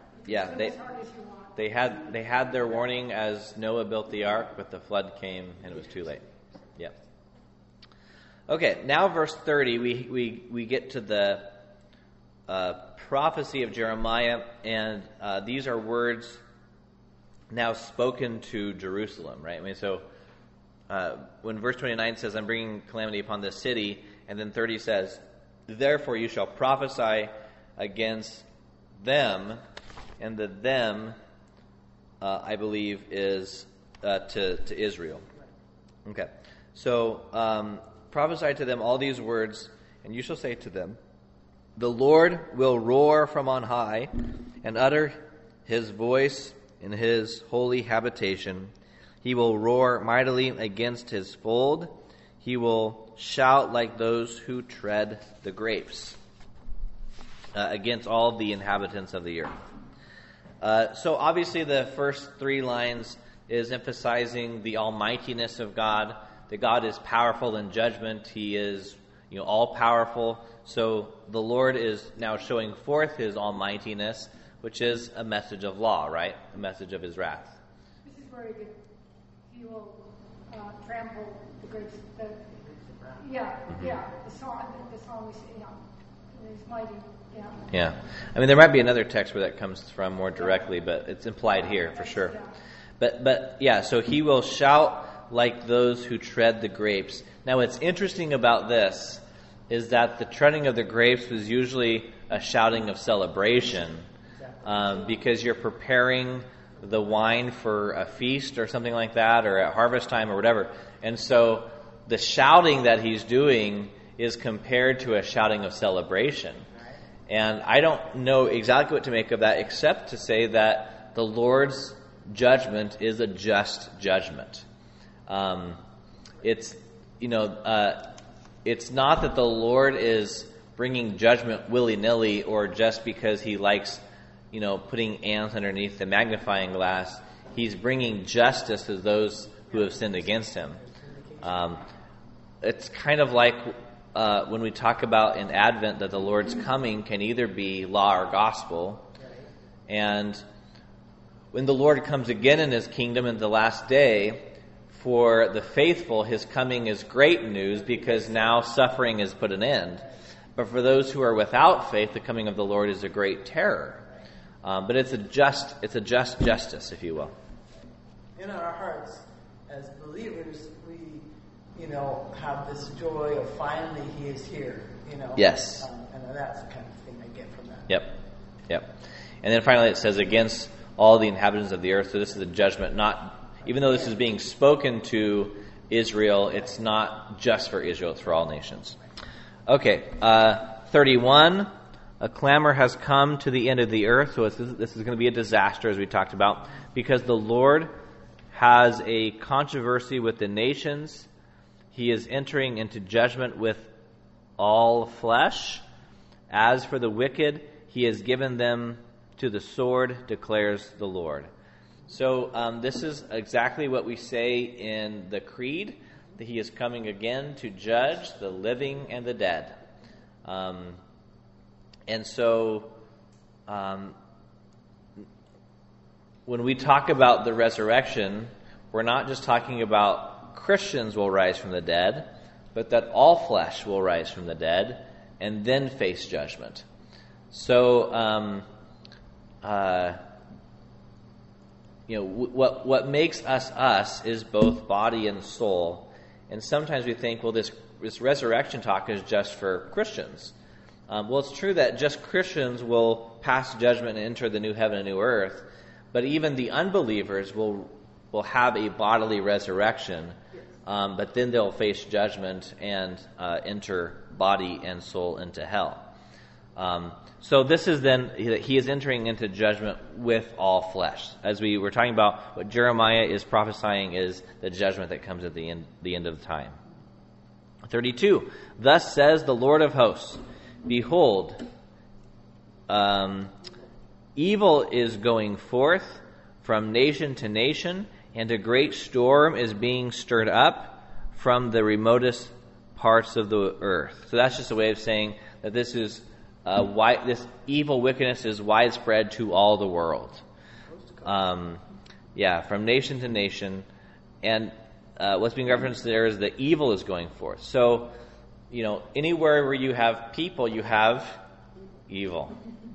They had their warning as Noah built the ark, but the flood came and it was too late. Yeah. Okay, now verse 30, we get to the prophecy of Jeremiah, and these are words now spoken to Jerusalem, right? I mean, so when verse 29 says, I'm bringing calamity upon this city, and then 30 says, therefore you shall prophesy against them, and the them, I believe, is to Israel. Okay, so prophesy to them all these words, and you shall say to them, the Lord will roar from on high and utter his voice in his holy habitation. He will roar mightily against his fold. He will shout like those who tread the grapes against all the inhabitants of the earth. So obviously the first three lines is emphasizing the almightiness of God, that God is powerful in judgment. He is all powerful. So the Lord is now showing forth his almightiness, which is a message of law, right? A message of his wrath. This is where he will trample the grapes. The psalmist, is mighty. Yeah. I mean, there might be another text where that comes from more directly, but it's implied here for sure. But yeah, so he will shout like those who tread the grapes. Now, what's interesting about this is that the treading of the grapes was usually a shouting of celebration, because you're preparing the wine for a feast or something like that, or at harvest time or whatever. And so the shouting that he's doing is compared to a shouting of celebration. And I don't know exactly what to make of that, except to say that the Lord's judgment is a just judgment. It's not that the Lord is bringing judgment willy-nilly or just because he likes, putting ants underneath the magnifying glass. He's bringing justice to those who have sinned against him. It's kind of like when we talk about in Advent that the Lord's coming can either be law or gospel. And when the Lord comes again in his kingdom in the last day, for the faithful, his coming is great news because now suffering is put an end. But for those who are without faith, the coming of the Lord is a great terror. But it's a just justice, if you will. In our hearts, as believers, we, have this joy of finally he is here. Yes. And that's the kind of thing I get from that. Yep. And then finally it says, against all the inhabitants of the earth. So this is a judgment, even though this is being spoken to Israel, it's not just for Israel, it's for all nations. Okay, 31, a clamor has come to the end of the earth. So this is going to be a disaster, as we talked about, because the Lord has a controversy with the nations. He is entering into judgment with all flesh. As for the wicked, he has given them to the sword, declares the Lord. So this is exactly what we say in the Creed, that he is coming again to judge the living and the dead. And so when we talk about the resurrection, we're not just talking about Christians will rise from the dead, but that all flesh will rise from the dead and then face judgment. So what makes us is both body and soul. And sometimes we think, well, this resurrection talk is just for Christians. Well, it's true that just Christians will pass judgment and enter the new heaven and new earth, but even the unbelievers will have a bodily resurrection, but then they'll face judgment and enter body and soul into hell. So this is then, he is entering into judgment with all flesh. As we were talking about, what Jeremiah is prophesying is the judgment that comes at the end of the time. 32, thus says the Lord of hosts, behold, evil is going forth from nation to nation, and a great storm is being stirred up from the remotest parts of the earth. So that's just a way of saying that this is this evil wickedness is widespread to all the world. From nation to nation. And what's being referenced there is that evil is going forth. So, anywhere where you have people, you have evil.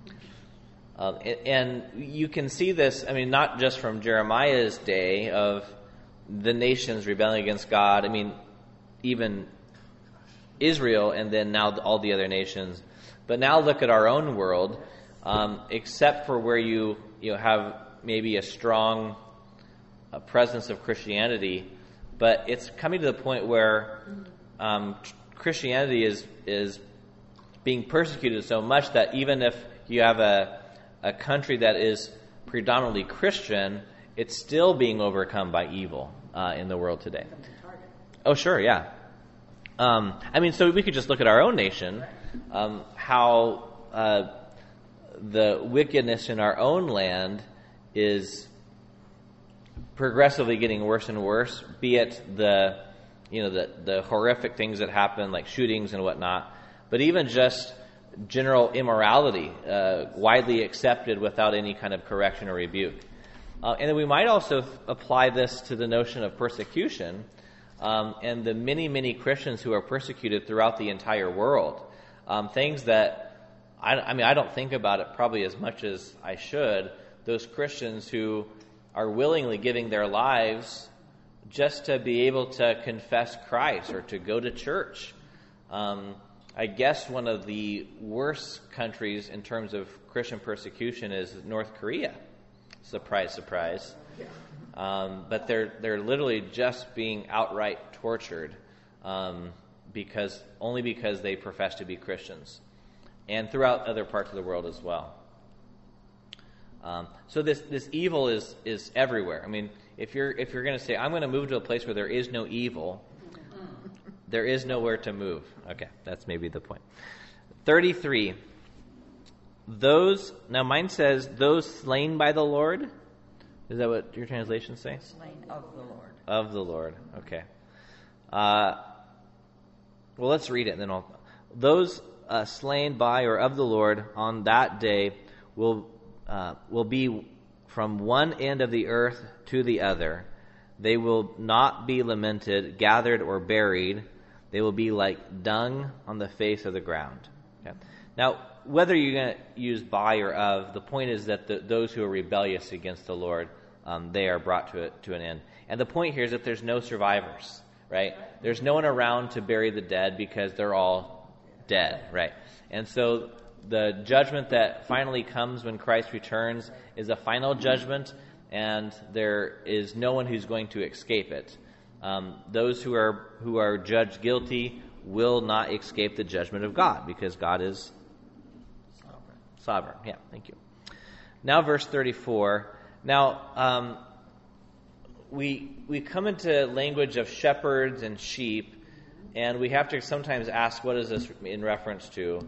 And you can see this, not just from Jeremiah's day of the nations rebelling against God. Even Israel and then now all the other nations. But now look at our own world, except for where you have maybe a strong presence of Christianity, but it's coming to the point where Christianity is being persecuted so much that even if you have a country that is predominantly Christian, it's still being overcome by evil in the world today. Oh, sure, yeah. So we could just look at our own nation, how the wickedness in our own land is progressively getting worse and worse, be it the the horrific things that happen, like shootings and whatnot, but even just general immorality, widely accepted without any kind of correction or rebuke. And then we might also apply this to the notion of persecution, and the many, many Christians who are persecuted throughout the entire world. Things that, I don't think about it probably as much as I should. Those Christians who are willingly giving their lives just to be able to confess Christ or to go to church. I guess one of the worst countries in terms of Christian persecution is North Korea. Surprise, surprise. But they're literally just being outright tortured because they profess to be Christians, and throughout other parts of the world as well. So this evil is everywhere. I mean, if you're going to say, I'm going to move to a place where there is no evil, there is nowhere to move. Okay, that's maybe the point. 33. Now mine says, those slain by the Lord. Is that what your translation says? Slain of the Lord. Of the Lord. Okay. Well, let's read it, and then those slain by or of the Lord on that day will be from one end of the earth to the other. They will not be lamented, gathered, or buried. They will be like dung on the face of the ground. Okay. Now, whether you're going to use by or of, the point is that those who are rebellious against the Lord, they are brought to an end. And the point here is that there's no survivors, right? There's no one around to bury the dead because they're all dead, right? And so the judgment that finally comes when Christ returns is a final judgment, and there is no one who's going to escape it. Those who are judged guilty will not escape the judgment of God, because God is sovereign. Yeah, thank you. Now, verse 34. Now, we come into language of shepherds and sheep, and we have to sometimes ask, what is this in reference to?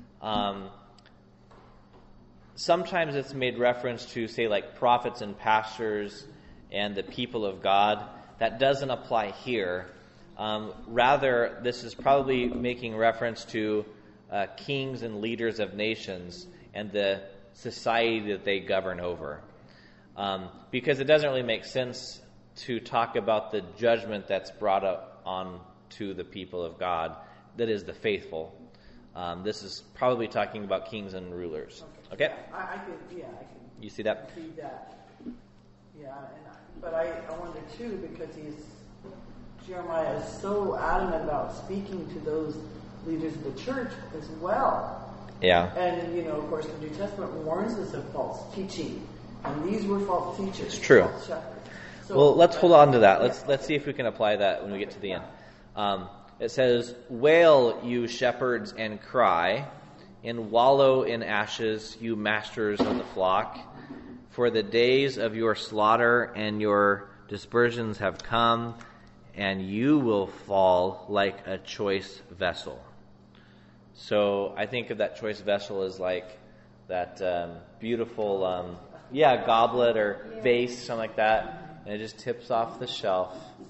Sometimes it's made reference to, say, like prophets and pastors and the people of God. That doesn't apply here. Rather, this is probably making reference to kings and leaders of nations and the society that they govern over. Because it doesn't really make sense to talk about the judgment that's brought up on to the people of God, that is the faithful. This is probably talking about kings and rulers. Okay? I can. You see that? See that. Yeah, but I wonder too, because Jeremiah is so adamant about speaking to those leaders of the church as well. Yeah. And of course, the New Testament warns us of false teaching, and these were false teachers. It's true. False shepherds. So, well, let's hold on to that. Let's see if we can apply that when we get to the end. It says, "Wail, you shepherds, and cry, and wallow in ashes, you masters of the flock. For the days of your slaughter and your dispersions have come, and you will fall like a choice vessel." So I think of that choice vessel as like that beautiful, goblet or vase, something like that, and it just tips off the shelf.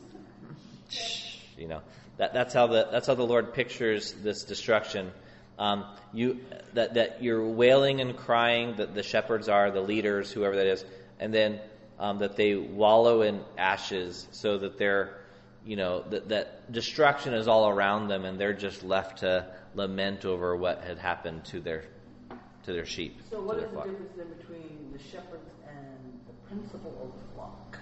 That's how the Lord pictures this destruction. That you're wailing and crying, that the shepherds are, the leaders, whoever that is, and then that they wallow in ashes, so that they're, that destruction is all around them, and they're just left to lament over what had happened to their sheep. So what is the difference then between the shepherds and the principal of the flock?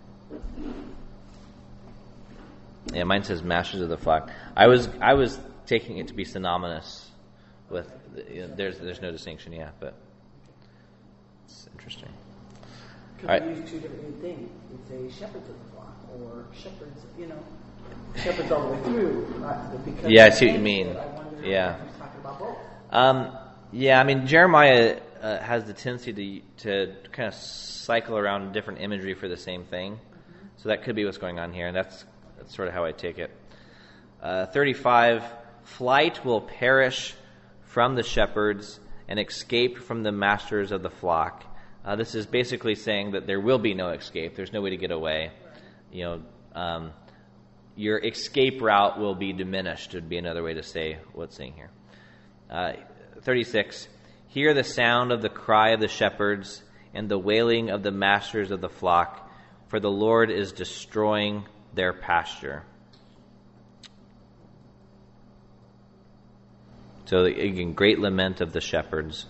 Yeah, mine says masters of the flock. I was taking it to be synonymous with. There's no distinction, but it's interesting. Because we use two different things. We say shepherds of the flock, or shepherds, shepherds all the way through. I see what you mean. I wonder Yeah. if he's talking about both. Jeremiah has the tendency to kind of cycle around different imagery for the same thing. So that could be what's going on here, and that's sort of how I take it. 35, flight will perish from the shepherds and escape from the masters of the flock. This is basically saying that there will be no escape. There's no way to get away. your escape route will be diminished, would be another way to say what's saying here. 36, hear the sound of the cry of the shepherds and the wailing of the masters of the flock, for the Lord is destroying their pasture. So again, great lament of the shepherds.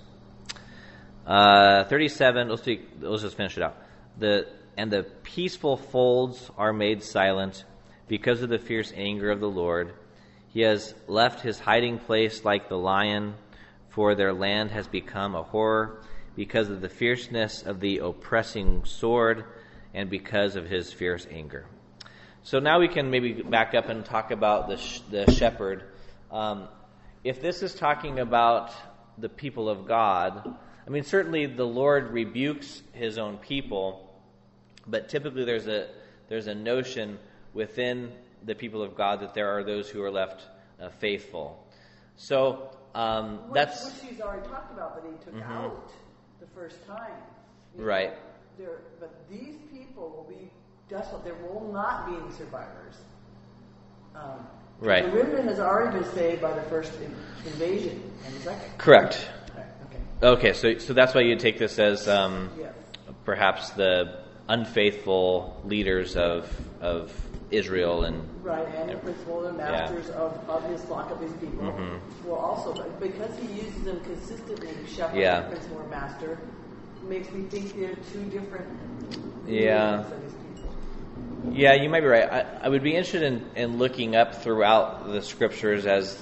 37, let's just finish it out. And the peaceful folds are made silent because of the fierce anger of the Lord. He has left his hiding place like the lion, for their land has become a horror because of the fierceness of the oppressing sword and because of his fierce anger. So now we can maybe back up and talk about the shepherd. If this is talking about the people of God, I mean, certainly the Lord rebukes his own people, but typically there's a notion within the people of God that there are those who are left faithful. So that's which he's already talked about, that he took out the first time. Right. But these people will be desolate. There will not be any survivors. Right. The remnant has already been saved by the first invasion and the second. Correct. Okay. Okay, so that's why you take this as Yes. perhaps the unfaithful leaders of Israel and Right, and the principal and masters of his flock, of his people, will also, because he uses them consistently, shepherd, and principal or master, makes me think they're two different leaders of his people. Yeah, you might be right. I would be interested in looking up throughout the scriptures as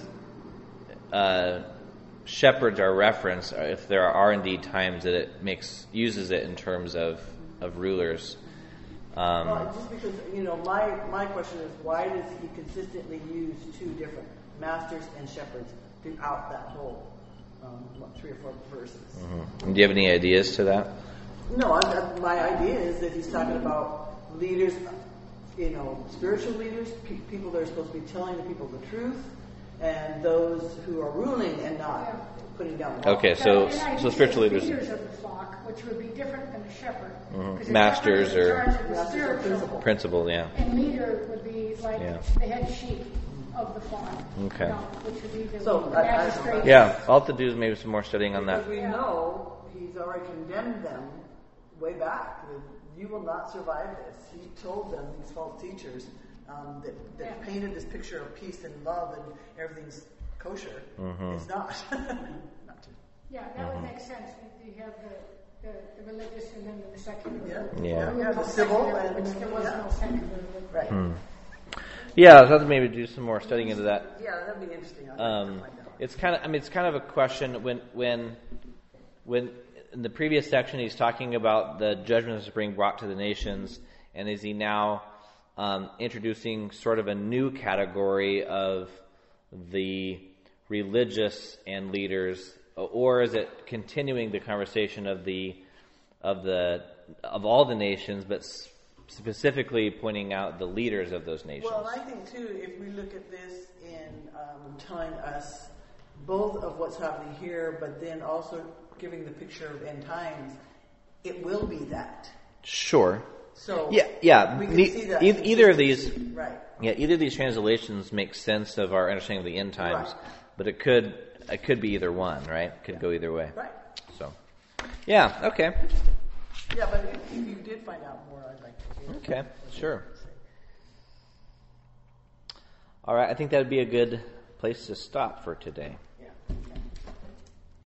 shepherds are referenced, if there are indeed times that it uses it in terms of rulers. Well, just because, my question is, why does he consistently use two different masters and shepherds throughout that whole 3 or 4 verses? Do you have any ideas to that? No, my idea is that he's talking about leaders, spiritual leaders, people that are supposed to be telling the people the truth, and those who are ruling and not putting down the law. Okay, so spiritual leaders. Leaders of the flock, which would be different than the shepherd. Masters or principal. Principal, yeah. And leader would be like the head sheep of the flock. Okay. Which would be the So, magistrate. Yeah, I'll have to do maybe some more studying on that. Because we know he's already condemned them way back. You will not survive this. He told them, these false teachers, that painted this picture of peace and love and everything's kosher. It's not. Not true. Yeah, that would make sense. You have the religious and then the secular. Yeah, the civil and there was no secular. Right. Yeah, I'll have to maybe do some more studying into that. Yeah, that'd be interesting. I'd like to find out. It's kind of a question when in the previous section he's talking about the judgment that's being brought to the nations, and is he now introducing sort of a new category of the religious and leaders, or is it continuing the conversation of all the nations, but specifically pointing out the leaders of those nations? Well, I think too, if we look at this in telling us both of what's happening here, but then also giving the picture of end times, it will be that. Sure. So yeah. we can see that Either of these, right? Yeah, either of these translations make sense of our understanding of the end times, Right. but it could be either one, right? It could go either way. Right. So, yeah, okay, Yeah, but if you did find out more, I'd like to hear. okay, sure. All right, I think that would be a good place to stop for today.